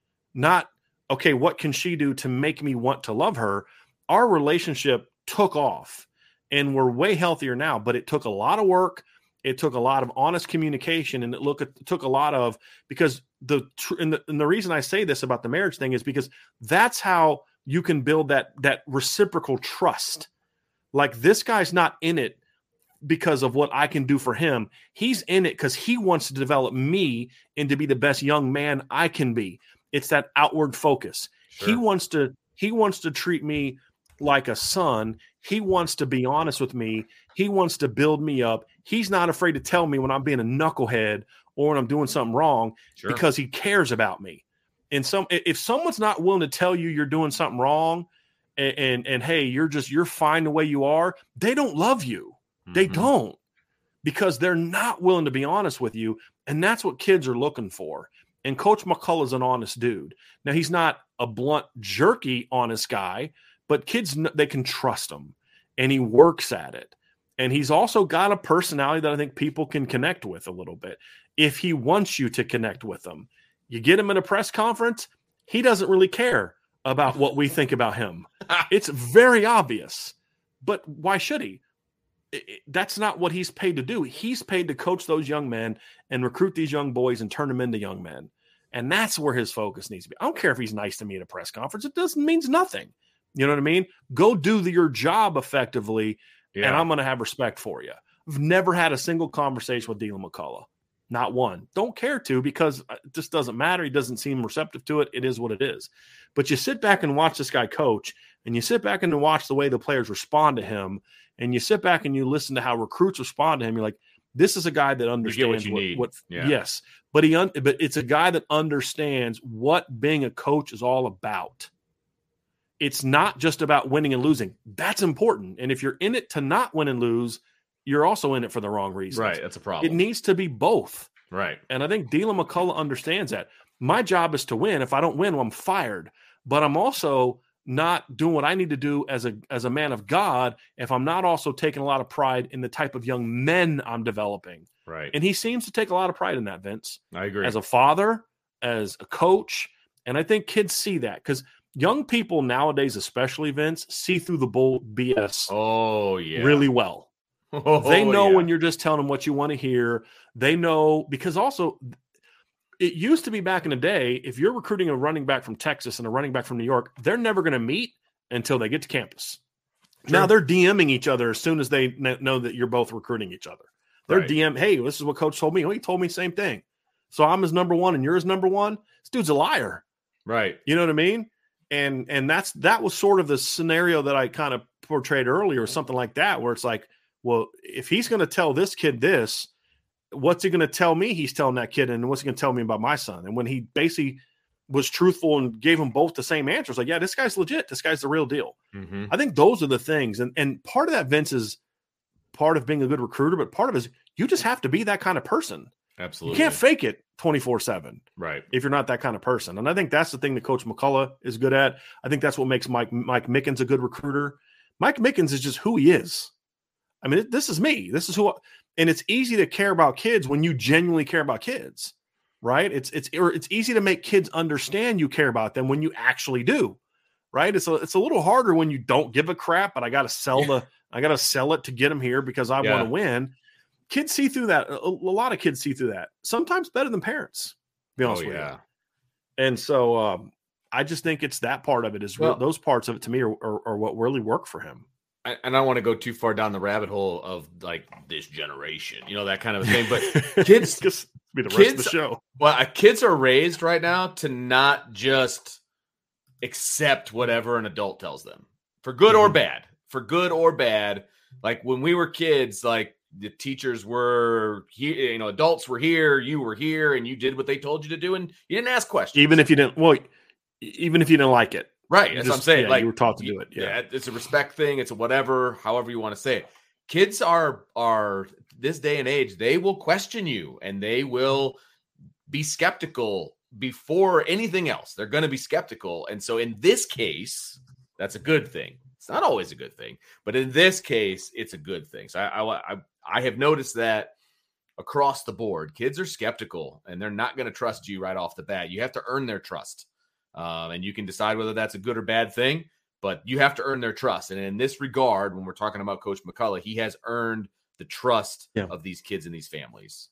Not, okay, what can she do to make me want to love her? Our relationship took off and we're way healthier now, but it took a lot of work. It took a lot of honest communication, and it took a lot of, because the reason I say this about the marriage thing is because that's how you can build that reciprocal trust. Like, this guy's not in it because of what I can do for him. He's in it because he wants to develop me and to be the best young man I can be. It's that outward focus. Sure. He wants to treat me like a son. He wants to be honest with me. He wants to build me up. He's not afraid to tell me when I'm being a knucklehead or when I'm doing something wrong. Sure. Because he cares about me. And if someone's not willing to tell you you're doing something wrong and hey, you're fine the way you are, they don't love you. Mm-hmm. They don't, because they're not willing to be honest with you. And that's what kids are looking for. And Coach McCullough is an honest dude. Now, he's not a blunt, jerky, honest guy, but kids, they can trust him, and he works at it. And he's also got a personality that I think people can connect with a little bit if he wants you to connect with him. You get him in a press conference, he doesn't really care about what we think about him. It's very obvious, but why should he? That's not what he's paid to do. He's paid to coach those young men and recruit these young boys and turn them into young men. And that's where his focus needs to be. I don't care if he's nice to me at a press conference. It means nothing. You know what I mean? Go do your job effectively, and I'm going to have respect for you. I've never had a single conversation with Dylan McCullough. Not one. Don't care to, because it just doesn't matter. He doesn't seem receptive to it. It is what it is. But you sit back and watch this guy coach, and you sit back and watch the way the players respond to him, and you sit back and you listen to how recruits respond to him. You're like, This is a guy that understands you need. Yes, but but it's a guy that understands what being a coach is all about. It's not just about winning and losing. That's important. And if you're in it to not win and lose, you're also in it for the wrong reasons. Right. That's a problem. It needs to be both. Right. And I think Deland McCullough understands that. My job is to win. If I don't win, well, I'm fired. But I'm also not doing what I need to do as a man of God if I'm not also taking a lot of pride in the type of young men I'm developing. Right. And he seems to take a lot of pride in that, Vince. I agree. As a father, as a coach. And I think kids see that because young people nowadays, especially, Vince, see through the bull BS really well. They know when you're just telling them what you want to hear. They know because also it used to be back in the day, if you're recruiting a running back from Texas and a running back from New York, they're never going to meet until they get to campus. True. Now they're DMing each other as soon as they know that you're both recruiting each other. They're DM, hey, this is what coach told me. Well, he told me the same thing. So I'm his number one and you're his number one. This dude's a liar. Right. You know what I mean? And that was sort of the scenario that I kind of portrayed earlier, or something like that, where it's like, well, if he's going to tell this kid this, what's he going to tell me he's telling that kid, and what's he going to tell me about my son? And when he basically was truthful and gave them both the same answers, like, yeah, this guy's legit. This guy's the real deal. Mm-hmm. I think those are the things. And part of that, Vince, is part of being a good recruiter, but part of it is you just have to be that kind of person. Absolutely. You can't fake it 24/7. Right. If you're not that kind of person. And I think that's the thing that Coach McCullough is good at. I think that's what makes Mike Mickens a good recruiter. Mike Mickens is just who he is. I mean, this is me. This is who and it's easy to care about kids when you genuinely care about kids, right? It's easy to make kids understand you care about them when you actually do, right? It's a little harder when you don't give a crap, but I got to sell it to get them here because I want to win. Kids see through that. A lot of kids see through that. Sometimes better than parents, to be honest with you. And so I just think it's that part of it is those parts of it to me are what really work for him. And I don't want to go too far down the rabbit hole of like this generation, that kind of thing. But kids, just be the rest of the show. Well, kids are raised right now to not just accept whatever an adult tells them, for good or bad. For good or bad. Like when we were kids, like the teachers were here, adults were here, you were here, and you did what they told you to do, and you didn't ask questions, even if you didn't like it. Right. That's what I'm saying. Like you were taught to do it. Yeah. It's a respect thing. It's a whatever, however you want to say it. Kids are this day and age, they will question you and they will be skeptical before anything else. They're going to be skeptical. And so in this case, that's a good thing. It's not always a good thing, but in this case, it's a good thing. So I have noticed that across the board, kids are skeptical and they're not going to trust you right off the bat. You have to earn their trust. And you can decide whether that's a good or bad thing, but you have to earn their trust. And in this regard, when we're talking about Coach McCullough, he has earned the trust of these kids and these families.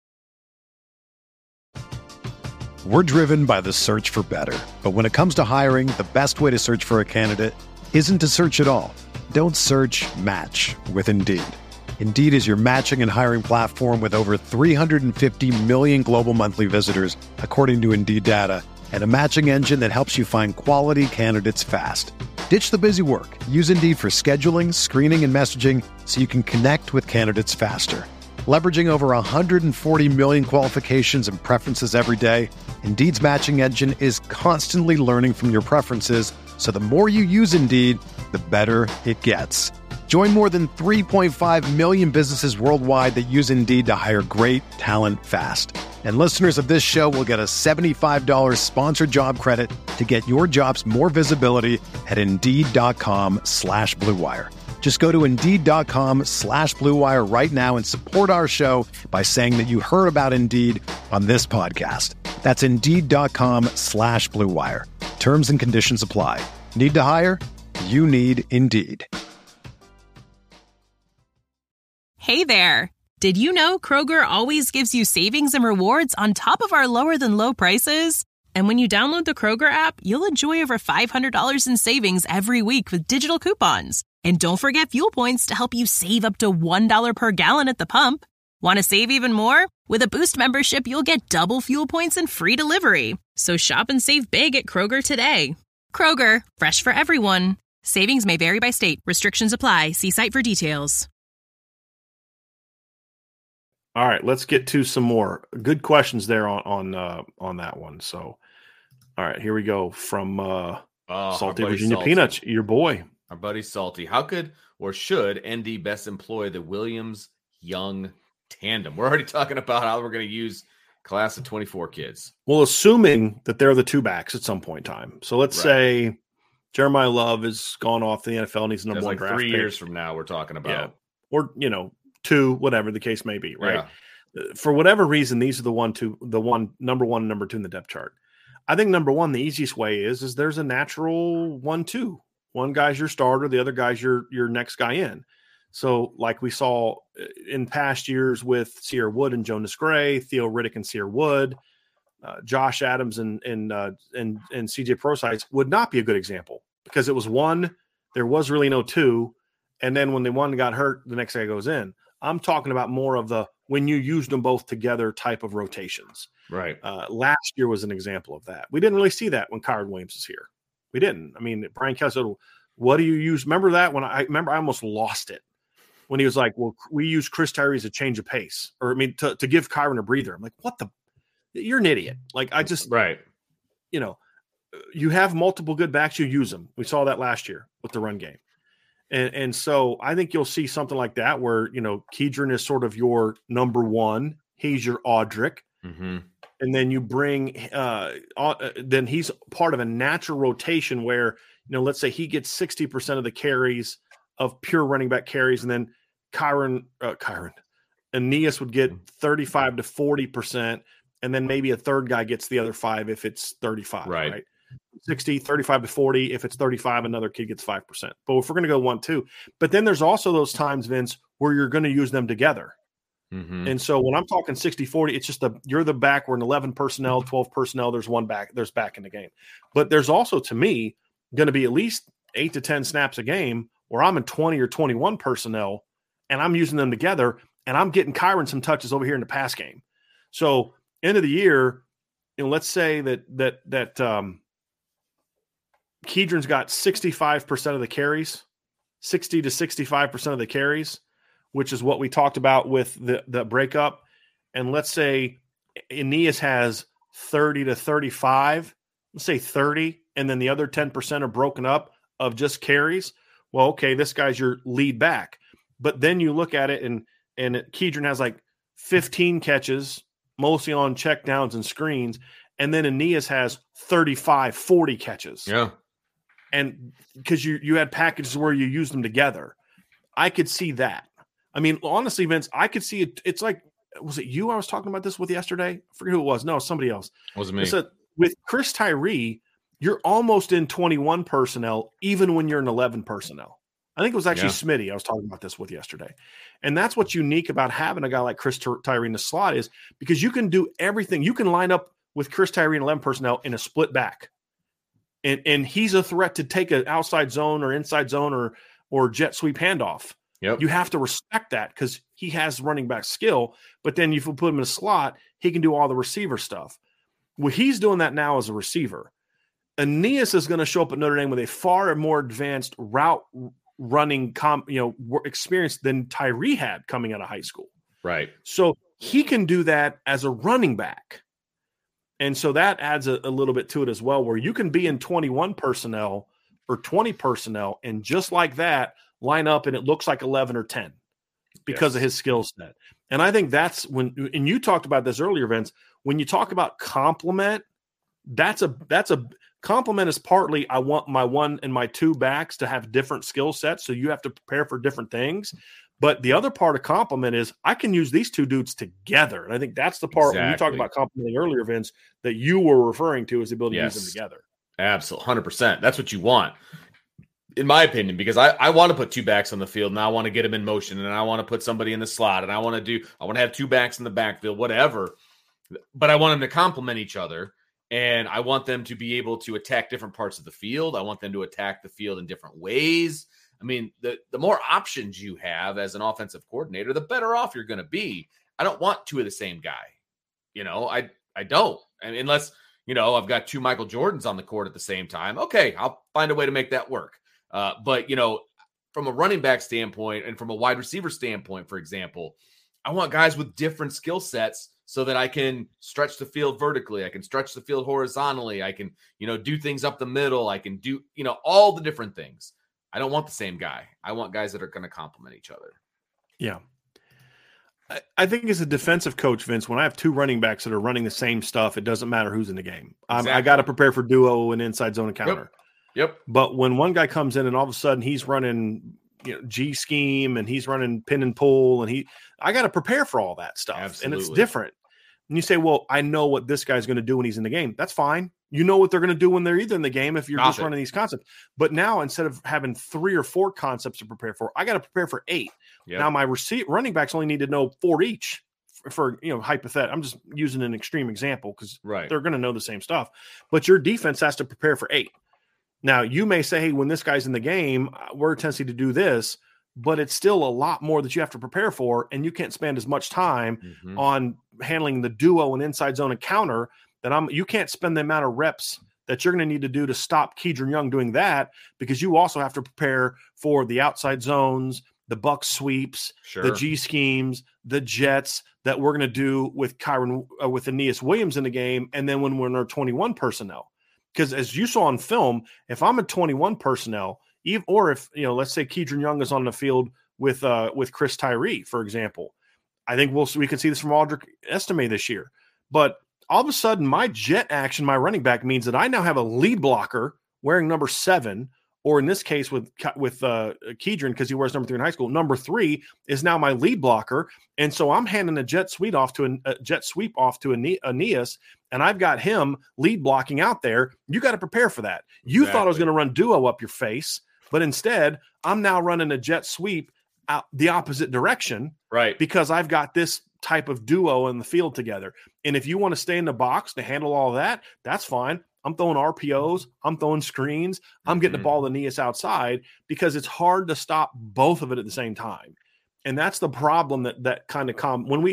We're driven by the search for better. But when it comes to hiring, the best way to search for a candidate isn't to search at all. Don't search, match with Indeed. Indeed is your matching and hiring platform with over 350 million global monthly visitors, according to Indeed data, and a matching engine that helps you find quality candidates fast. Ditch the busy work. Use Indeed for scheduling, screening, and messaging so you can connect with candidates faster. Leveraging over 140 million qualifications and preferences every day, Indeed's matching engine is constantly learning from your preferences, so the more you use Indeed, the better it gets. Join more than 3.5 million businesses worldwide that use Indeed to hire great talent fast. And listeners of this show will get a $75 sponsored job credit to get your jobs more visibility at Indeed.com/Blue Wire. Just go to Indeed.com/Blue Wire right now and support our show by saying that you heard about Indeed on this podcast. That's Indeed.com/Blue Wire. Terms and conditions apply. Need to hire? You need Indeed. Hey there. Did you know Kroger always gives you savings and rewards on top of our lower-than-low prices? And when you download the Kroger app, you'll enjoy over $500 in savings every week with digital coupons. And don't forget fuel points to help you save up to $1 per gallon at the pump. Want to save even more? With a Boost membership, you'll get double fuel points and free delivery. So shop and save big at Kroger today. Kroger, fresh for everyone. Savings may vary by state. Restrictions apply. See site for details. All right, let's get to some more good questions there on that one. So, all right, here we go from Salty Virginia Salty. Peanuts, your boy. Our buddy Salty. How could or should ND best employ the Williams-Young tandem? We're already talking about how we're going to use class of 24 kids. Well, assuming that they're the two backs at some point in time. So let's say Jeremiah Love has gone off the NFL and he's number one draft 3 pick. years from now we're talking about. Yeah. Or, 2, whatever the case may be, right? Yeah. For whatever reason, these are the number one and number two in the depth chart. I think number one, the easiest way is there's a natural 1-2. One guy's your starter, the other guy's your next guy in. So like we saw in past years with Cierre Wood and Jonas Gray, Theo Riddick and Cierre Wood, Josh Adams and CJ Prosise would not be a good example because it was one, there was really no two. And then when the one got hurt, the next guy goes in. I'm talking about more of the when you used them both together type of rotations. Right. Last year was an example of that. We didn't really see that when Kyren Williams was here. We didn't. I mean, Brian Kelly said, what do you use? Remember that when I almost lost it when he was like, well, we use Chris Tyree as a change of pace or to give Kyren a breather. I'm like, you're an idiot. Like I just, right. You have multiple good backs, you use them. We saw that last year with the run game. And so I think you'll see something like that where, Kedron is sort of your number one. He's your Audric. Mm-hmm. And then you bring then he's part of a natural rotation where, let's say he gets 60% of the carries of pure running back carries. And then Aeneas would get 35 to 40%. And then maybe a third guy gets the other 5 if it's 35, right? 60, 35 to 40. If it's 35, another kid gets 5%. But if we're going to go 1-2, but then there's also those times, Vince, where you're going to use them together. Mm-hmm. And so when I'm talking 60-40, it's just you're the back. We're in 11 personnel, 12 personnel. There's one back. There's back in the game. But there's also, to me, going to be at least 8 to 10 snaps a game where I'm in 20 or 21 personnel and I'm using them together and I'm getting Kyren some touches over here in the pass game. So end of the year, let's say that Kedron's got 65% of the carries, 60 to 65% of the carries, which is what we talked about with the breakup. And let's say Aeneas has 30 to 35, let's say 30, and then the other 10% are broken up of just carries. Well, okay, this guy's your lead back. But then you look at it and Kedron has like 15 catches, mostly on check downs and screens. And then Aeneas has 35, 40 catches. Yeah. And because you had packages where you use them together. I could see that. I mean, honestly, Vince, I could see it. It's like, was it you I was talking about this with yesterday? I forget who it was. No, somebody else. Wasn't me. So with Chris Tyree, you're almost in 21 personnel, even when you're in 11 personnel. I think it was actually Smitty I was talking about this with yesterday. And that's what's unique about having a guy like Chris Tyree in the slot is because you can do everything. You can line up with Chris Tyree in 11 personnel in a split back. And he's a threat to take an outside zone or inside zone or jet sweep handoff. Yep. You have to respect that because he has running back skill. But then if you put him in a slot, he can do all the receiver stuff. Well, he's doing that now as a receiver. Aeneas is going to show up at Notre Dame with a far more advanced route running experience than Tyree had coming out of high school. Right. So he can do that as a running back. And so that adds a little bit to it as well, where you can be in 21 personnel or 20 personnel and just like that line up and it looks like 11 or 10 because of his skill set. And I think that's when, and you talked about this earlier, Vince, when you talk about complement, that's a complement is partly I want my one and my two backs to have different skill sets. So you have to prepare for different things. But the other part of complement is I can use these two dudes together. And I think that's the part when you talked about complimenting earlier, Vince, that you were referring to as the ability to use them together. Absolutely. 100%. That's what you want, in my opinion, because I want to put two backs on the field and I want to get them in motion and I want to put somebody in the slot and I want to have two backs in the backfield, whatever. But I want them to complement each other and I want them to be able to attack different parts of the field. I want them to attack the field in different ways. I mean, the more options you have as an offensive coordinator, the better off you're going to be. I don't want two of the same guy. I don't. And unless, I've got two Michael Jordans on the court at the same time. Okay, I'll find a way to make that work. But from a running back standpoint and from a wide receiver standpoint, for example, I want guys with different skill sets so that I can stretch the field vertically. I can stretch the field horizontally. I can, do things up the middle. I can do, all the different things. I don't want the same guy. I want guys that are going to complement each other. Yeah. I think as a defensive coach, Vince, when I have two running backs that are running the same stuff, it doesn't matter who's in the game. Exactly. I got to prepare for duo and inside zone and counter. Yep. But when one guy comes in and all of a sudden he's running G scheme and he's running pin and pull and I got to prepare for all that stuff. Absolutely. And it's different. And you say, well, I know what this guy's going to do when he's in the game. That's fine. You know what they're going to do when they're either in the game if you're just running these concepts. But now instead of having 3 or 4 concepts to prepare for, I got to prepare for 8. Yep. Now my running backs only need to know 4 each for hypothetical. I'm just using an extreme example because they're going to know the same stuff. But your defense has to prepare for 8. Now you may say, hey, when this guy's in the game, we're a tendency to do this. But it's still a lot more that you have to prepare for, and you can't spend as much time on handling the duo and inside zone and counter that you can't spend the amount of reps that you're going to need to do to stop Kedron Young doing that, because you also have to prepare for the outside zones, the buck sweeps, the G schemes, the jets that we're going to do with with Aeneas Williams in the game, and then when we're in our 21 personnel. Because as you saw on film, if I'm a 21 personnel, or if, let's say Kedron Young is on the field with Chris Tyree, for example, I think we can see this from Audric Estime this year. But all of a sudden, my jet action, my running back, means that I now have a lead blocker wearing number 7, or in this case with Kedron, because he wears number 3 in high school, number 3 is now my lead blocker, and so I'm handing a jet sweep off to Aeneas, and I've got him lead blocking out there. You got to prepare for that. You thought I was going to run duo up your face. But instead, I'm now running a jet sweep out the opposite direction, right? Because I've got this type of duo in the field together. And if you want to stay in the box to handle all that, that's fine. I'm throwing RPOs. I'm throwing screens. I'm getting the ball to Aeneas outside, because it's hard to stop both of it at the same time. And that's the problem that kind of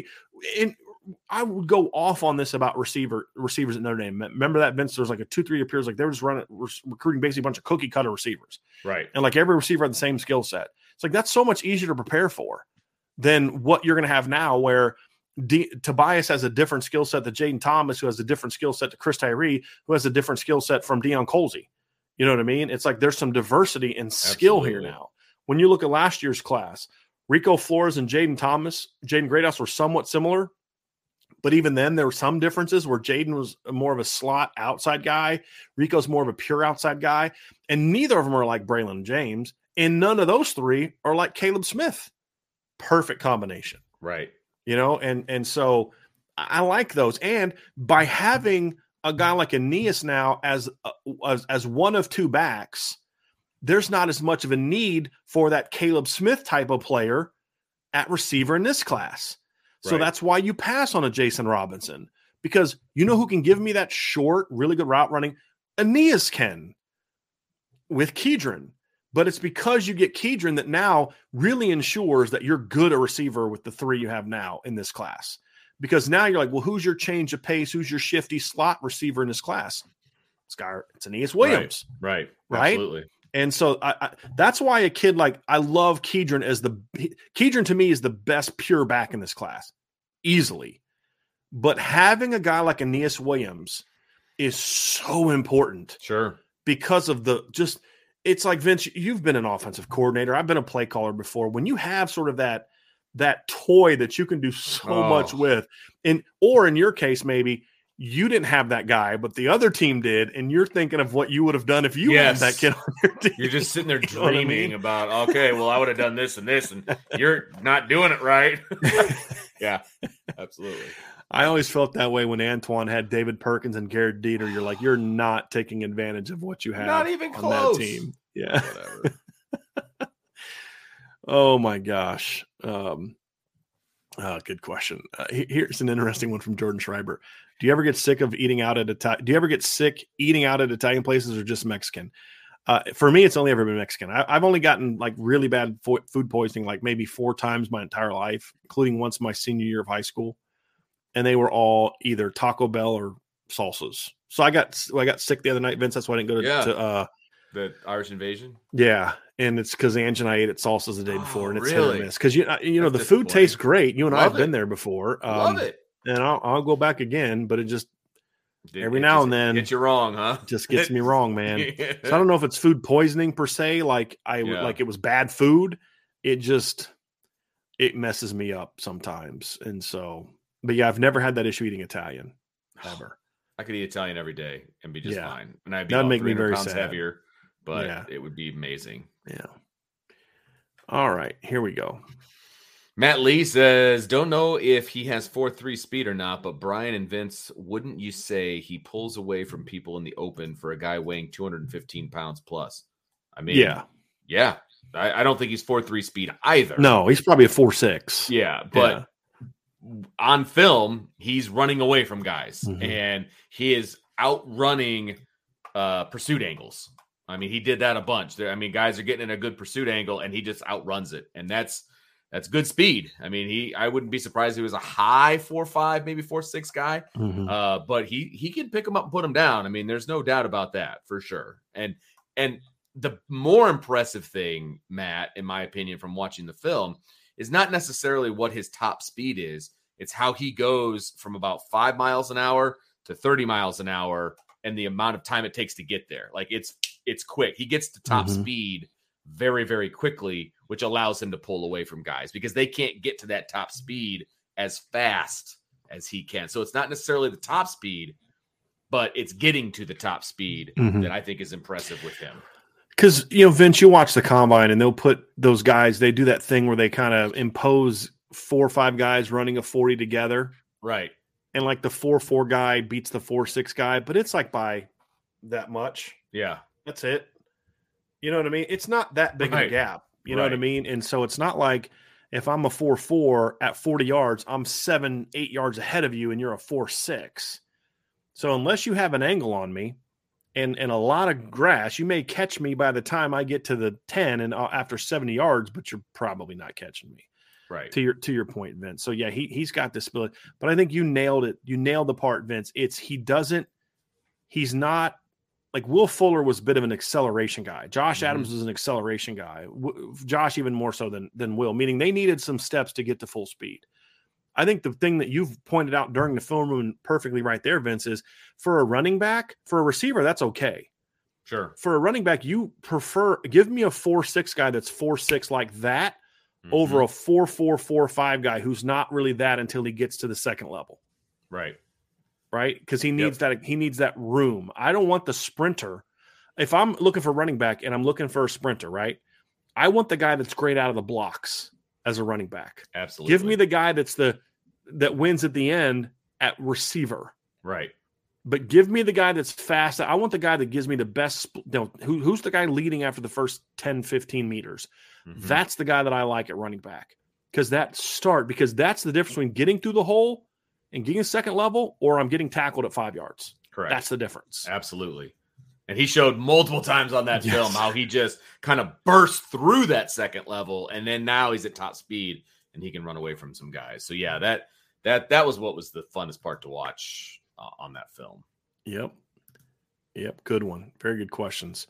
I would go off on this about receivers at Notre Dame. Remember that, Vince? There's like a 2-3 year period, like they were just recruiting basically a bunch of cookie cutter receivers. Right. And like every receiver had the same skill set. It's like, that's so much easier to prepare for than what you're going to have now, where Tobias has a different skill set to Jaden Thomas, who has a different skill set to Chris Tyree, who has a different skill set from Deion Colsey. You know what I mean? It's like there's some diversity in skill here now. When you look at last year's class, Rico Flores and Jaden Greathouse were somewhat similar. But even then, there were some differences where Jaden was more of a slot outside guy. Rico's more of a pure outside guy. And neither of them are like Braylon James. And none of those 3 are like Caleb Smith. Perfect combination. Right. And so I like those. And by having a guy like Aeneas now as one of 2 backs, there's not as much of a need for that Caleb Smith type of player at receiver in this class. So that's why you pass on a Jason Robinson, because you know who can give me that short, really good route running? Aeneas can with Kedron. But it's because you get Kedron that now really ensures that you're good a receiver with the 3 you have now in this class. Because now you're like, well, who's your change of pace? Who's your shifty slot receiver in this class? It's Aeneas Williams. Right. Absolutely. And so that's why a kid I love Kedron Kedron to me is the best pure back in this class, easily. But having a guy like Aeneas Williams is so important. Sure. Because of it's like, Vince, you've been an offensive coordinator. I've been a play caller before. When you have sort of that toy that you can do so much with, or in your case, maybe you didn't have that guy, but the other team did, and you're thinking of what you would have done if you had that kid on your team. You're just sitting there dreaming about, okay, well, I would have done this and this, and you're not doing it right. Yeah, absolutely. I always felt that way when Antoine had David Perkins and Garrett Dieter. You're like, you're not taking advantage of what you have not even on close. That team. Yeah. Whatever. Oh, my gosh. Good question. Here's an interesting one from Jordan Schreiber. Do you ever get sick of eating out at Italian places, or just Mexican? For me, it's only ever been Mexican. I've only gotten really bad food poisoning, maybe 4 times my entire life, including once my senior year of high school. And they were all either Taco Bell or salsas. So I got sick the other night, Vince. That's why I didn't go The Irish Invasion? Yeah. And it's because Ange and I ate at Salsa's the day before, and it's hit or miss. Because, the That's food tastes great. You and I have been there before. Love it. And I'll go back again, but it just every now and then gets you wrong, huh? Just gets me wrong, man. So I don't know if it's food poisoning per se, like it was bad food. It messes me up sometimes. And so, but yeah, I've never had that issue eating Italian ever. I could eat Italian every day and be just fine. And I'd be that'd make me very pounds sad. Heavier, but it would be amazing. Yeah. All right, here we go. Matt Lee says, don't know if he has 4.3 speed or not, but Brian and Vince, wouldn't you say he pulls away from people in the open for a guy weighing 215 pounds plus? I mean, yeah. I don't think he's 4.3 speed either. No, he's probably a 4.6. Yeah, but on film, he's running away from guys, and he is outrunning pursuit angles. I mean, he did that a bunch. Guys are getting in a good pursuit angle, and he just outruns it, and that's good speed. I mean, I wouldn't be surprised if he was a high 4.5, maybe 4.6 guy. But he can pick him up and put him down. I mean, there's no doubt about that for sure. And the more impressive thing, Matt, in my opinion, from watching the film, is not necessarily what his top speed is. It's how he goes from about 5 miles an hour to 30 miles an hour, and the amount of time it takes to get there. Like it's quick. He gets to top speed very, very quickly, which allows him to pull away from guys because they can't get to that top speed as fast as he can. So it's not necessarily the top speed, but it's getting to the top speed that I think is impressive with him. Because, Vince, you watch the combine and they'll put those guys, they do that thing where they kind of impose 4 or 5 guys running a 40 together. Right. And like the 4.4 guy beats the 4.6 guy, but it's like by that much. Yeah. That's it. You know what I mean? It's not that big of a gap. You know what I mean? And so it's not like if I'm a 4.4 at 40 yards, I'm 7-8 yards ahead of you and you're a 4.6. So unless you have an angle on me and a lot of grass, you may catch me by the time I get to the 10 and after 70 yards, but you're probably not catching me. Right. To your point, Vince. So yeah, he's got this ability, but I think you nailed it. You nailed the part, Vince. He's not like Will Fuller was a bit of an acceleration guy. Josh Adams was an acceleration guy. Josh even more so than Will, meaning they needed some steps to get to full speed. I think the thing that you've pointed out during the film room perfectly right there, Vince, is for a running back, for a receiver, that's okay. Sure. For a running back, you give me a 4.6 guy that's 4.6 like that over a 4.4, 4.5 guy who's not really that until he gets to the second level. Right. Right? Because he needs that room. I don't want the sprinter. If I'm looking for running back and I'm looking for a sprinter, right? I want the guy that's great out of the blocks as a running back. Absolutely. Give me the guy that wins at the end at receiver. Right. But give me the guy that's fast. I want the guy that gives me the best. Who's the guy leading after the first 10, 15 meters? That's the guy that I like at running back. Because that's the difference between getting through the hole and getting a second level, or I'm getting tackled at 5 yards. Correct. That's the difference. Absolutely. And he showed multiple times on that film how he just kind of burst through that second level, and then now he's at top speed and he can run away from some guys. So yeah, that was what was the funnest part to watch on that film. Yep. Good one. Very good questions.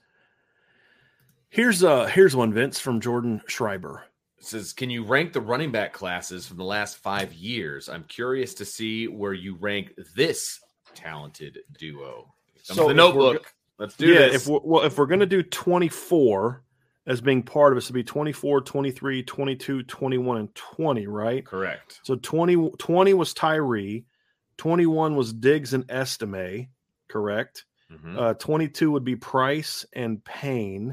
Here's one, Vince, from Jordan Schreiber. It says, can you rank the running back classes from the last 5 years? I'm curious to see where you rank this talented duo. So the notebook. Let's do this. If we're going to do 24 as being part of it, so it'd be 24, 23, 22, 21, and 20, right? Correct. So 20 was Tyree. 21 was Diggs and Estime, correct? 22 would be Price and Payne.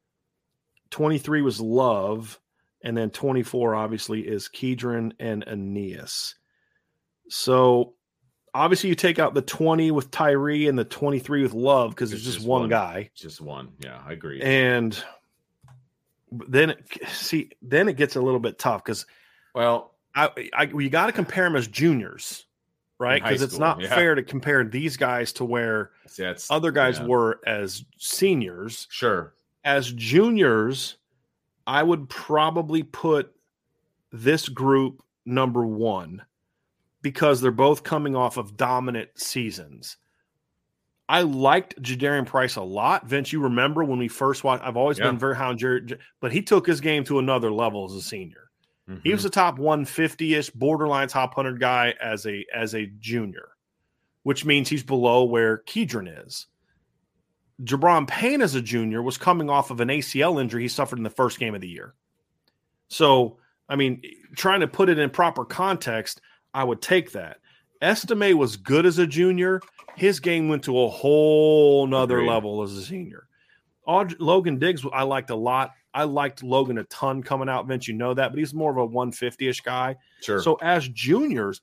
23 was Love. And then 24, obviously, is Kedron and Aeneas. So, obviously, you take out the 20 with Tyree and the 23 with Love because there's just one guy. Just one. Yeah, I agree. And then it gets a little bit tough because, you got to compare them as juniors, right? Because it's not fair to compare these guys to where other guys were as seniors. Sure. As juniors, I would probably put this group number 1 because they're both coming off of dominant seasons. I liked Jadarian Price a lot. Vince, you remember when we first watched, I've always been very high on Jared, but he took his game to another level as a senior. Mm-hmm. He was a top 150-ish, borderline top 100 guy as a junior, which means he's below where Kedron is. Jabron Payne as a junior was coming off of an ACL injury he suffered in the first game of the year. So, I mean, trying to put it in proper context, I would take that. Estime was good as a junior. His game went to a whole nother level as a senior. Logan Diggs, I liked a lot. I liked Logan a ton coming out, Vince. You know that, but he's more of a 150-ish guy. Sure. So as juniors,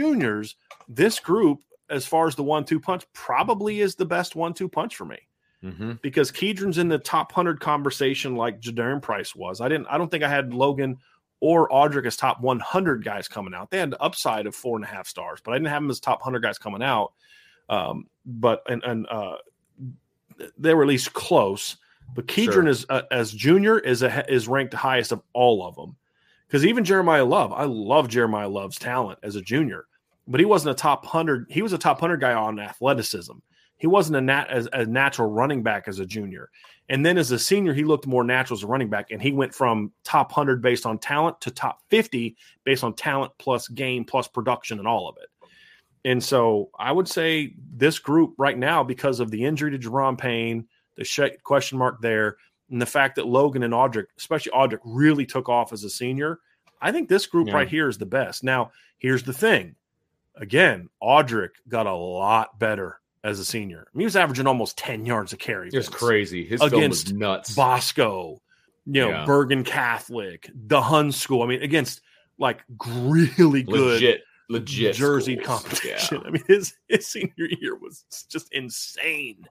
this group, as far as the 1-2 punch, probably is the best 1-2 punch for me. Mm-hmm. Because Kedron's in the top 100 conversation like Jadarian Price was. I don't think I had Logan or Audric as top 100 guys coming out. They had the upside of 4.5 stars, but I didn't have them as top 100 guys coming out. But they were at least close. But Kedron is as junior is ranked the highest of all of them. Because even Jeremiah Love, I love Jeremiah Love's talent as a junior, but he wasn't a top 100. He was a top 100 guy on athleticism. He wasn't a natural running back as a junior. And then as a senior, he looked more natural as a running back, and he went from top 100 based on talent to top 50 based on talent plus game plus production and all of it. And so I would say this group right now, because of the injury to Jabron Payne, the question mark there, and the fact that Logan and Audric, especially Audric, really took off as a senior, I think this group right here is the best. Now, here's the thing. Again, Audric got a lot better as a senior. I mean, he was averaging almost 10 yards a carry. It's crazy. His film was nuts. Bosco, Bergen Catholic, the Hun School. I mean, against like really good legit Jersey schools. Competition. Yeah. I mean, his senior year was just insane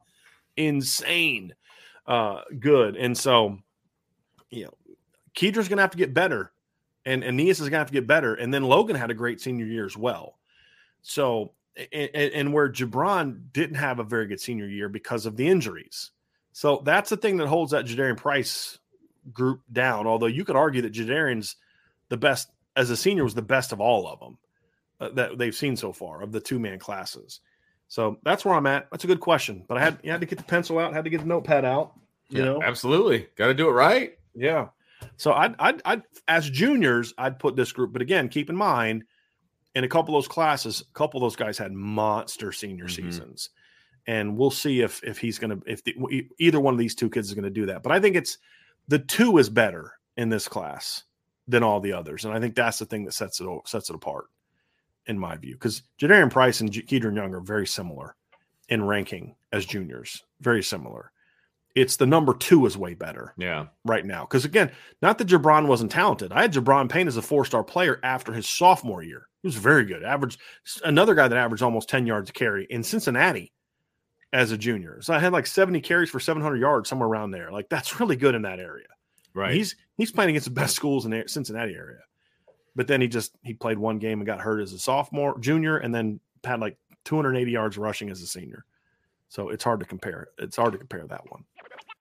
good. And so, Kedron's going to have to get better, and Aeneas is going to have to get better. And then Logan had a great senior year as well. So, and where Jabron didn't have a very good senior year because of the injuries. So that's the thing that holds that Jadarian Price group down. Although you could argue that Jadarian's the best as a senior, was the best of all of them that they've seen so far of the 2-man classes. So that's where I'm at. That's a good question, but I had to get the pencil out, had to get the notepad out. You know, absolutely, got to do it right. Yeah. So I'd as juniors, I'd put this group, but again, keep in mind, in a couple of those classes, a couple of those guys had monster senior seasons, and we'll see if he's going to, either one of these two kids is going to do that. But I think it's the 2 is better in this class than all the others, and I think that's the thing that sets it apart, in my view, because Jadarian Price and Kedron Young are very similar in ranking as juniors, very similar. It's the number 2 is way better right now. Because, again, not that Jabron wasn't talented. I had Jabron Payne as a 4-star player after his sophomore year. He was very good. Another guy that averaged almost 10 yards a carry in Cincinnati as a junior. So I had like 70 carries for 700 yards, somewhere around there. Like, that's really good in that area. Right. He's playing against the best schools in the Cincinnati area. But then he played one game and got hurt as a junior, and then had like 280 yards rushing as a senior. So it's hard to compare. It's hard to compare that one.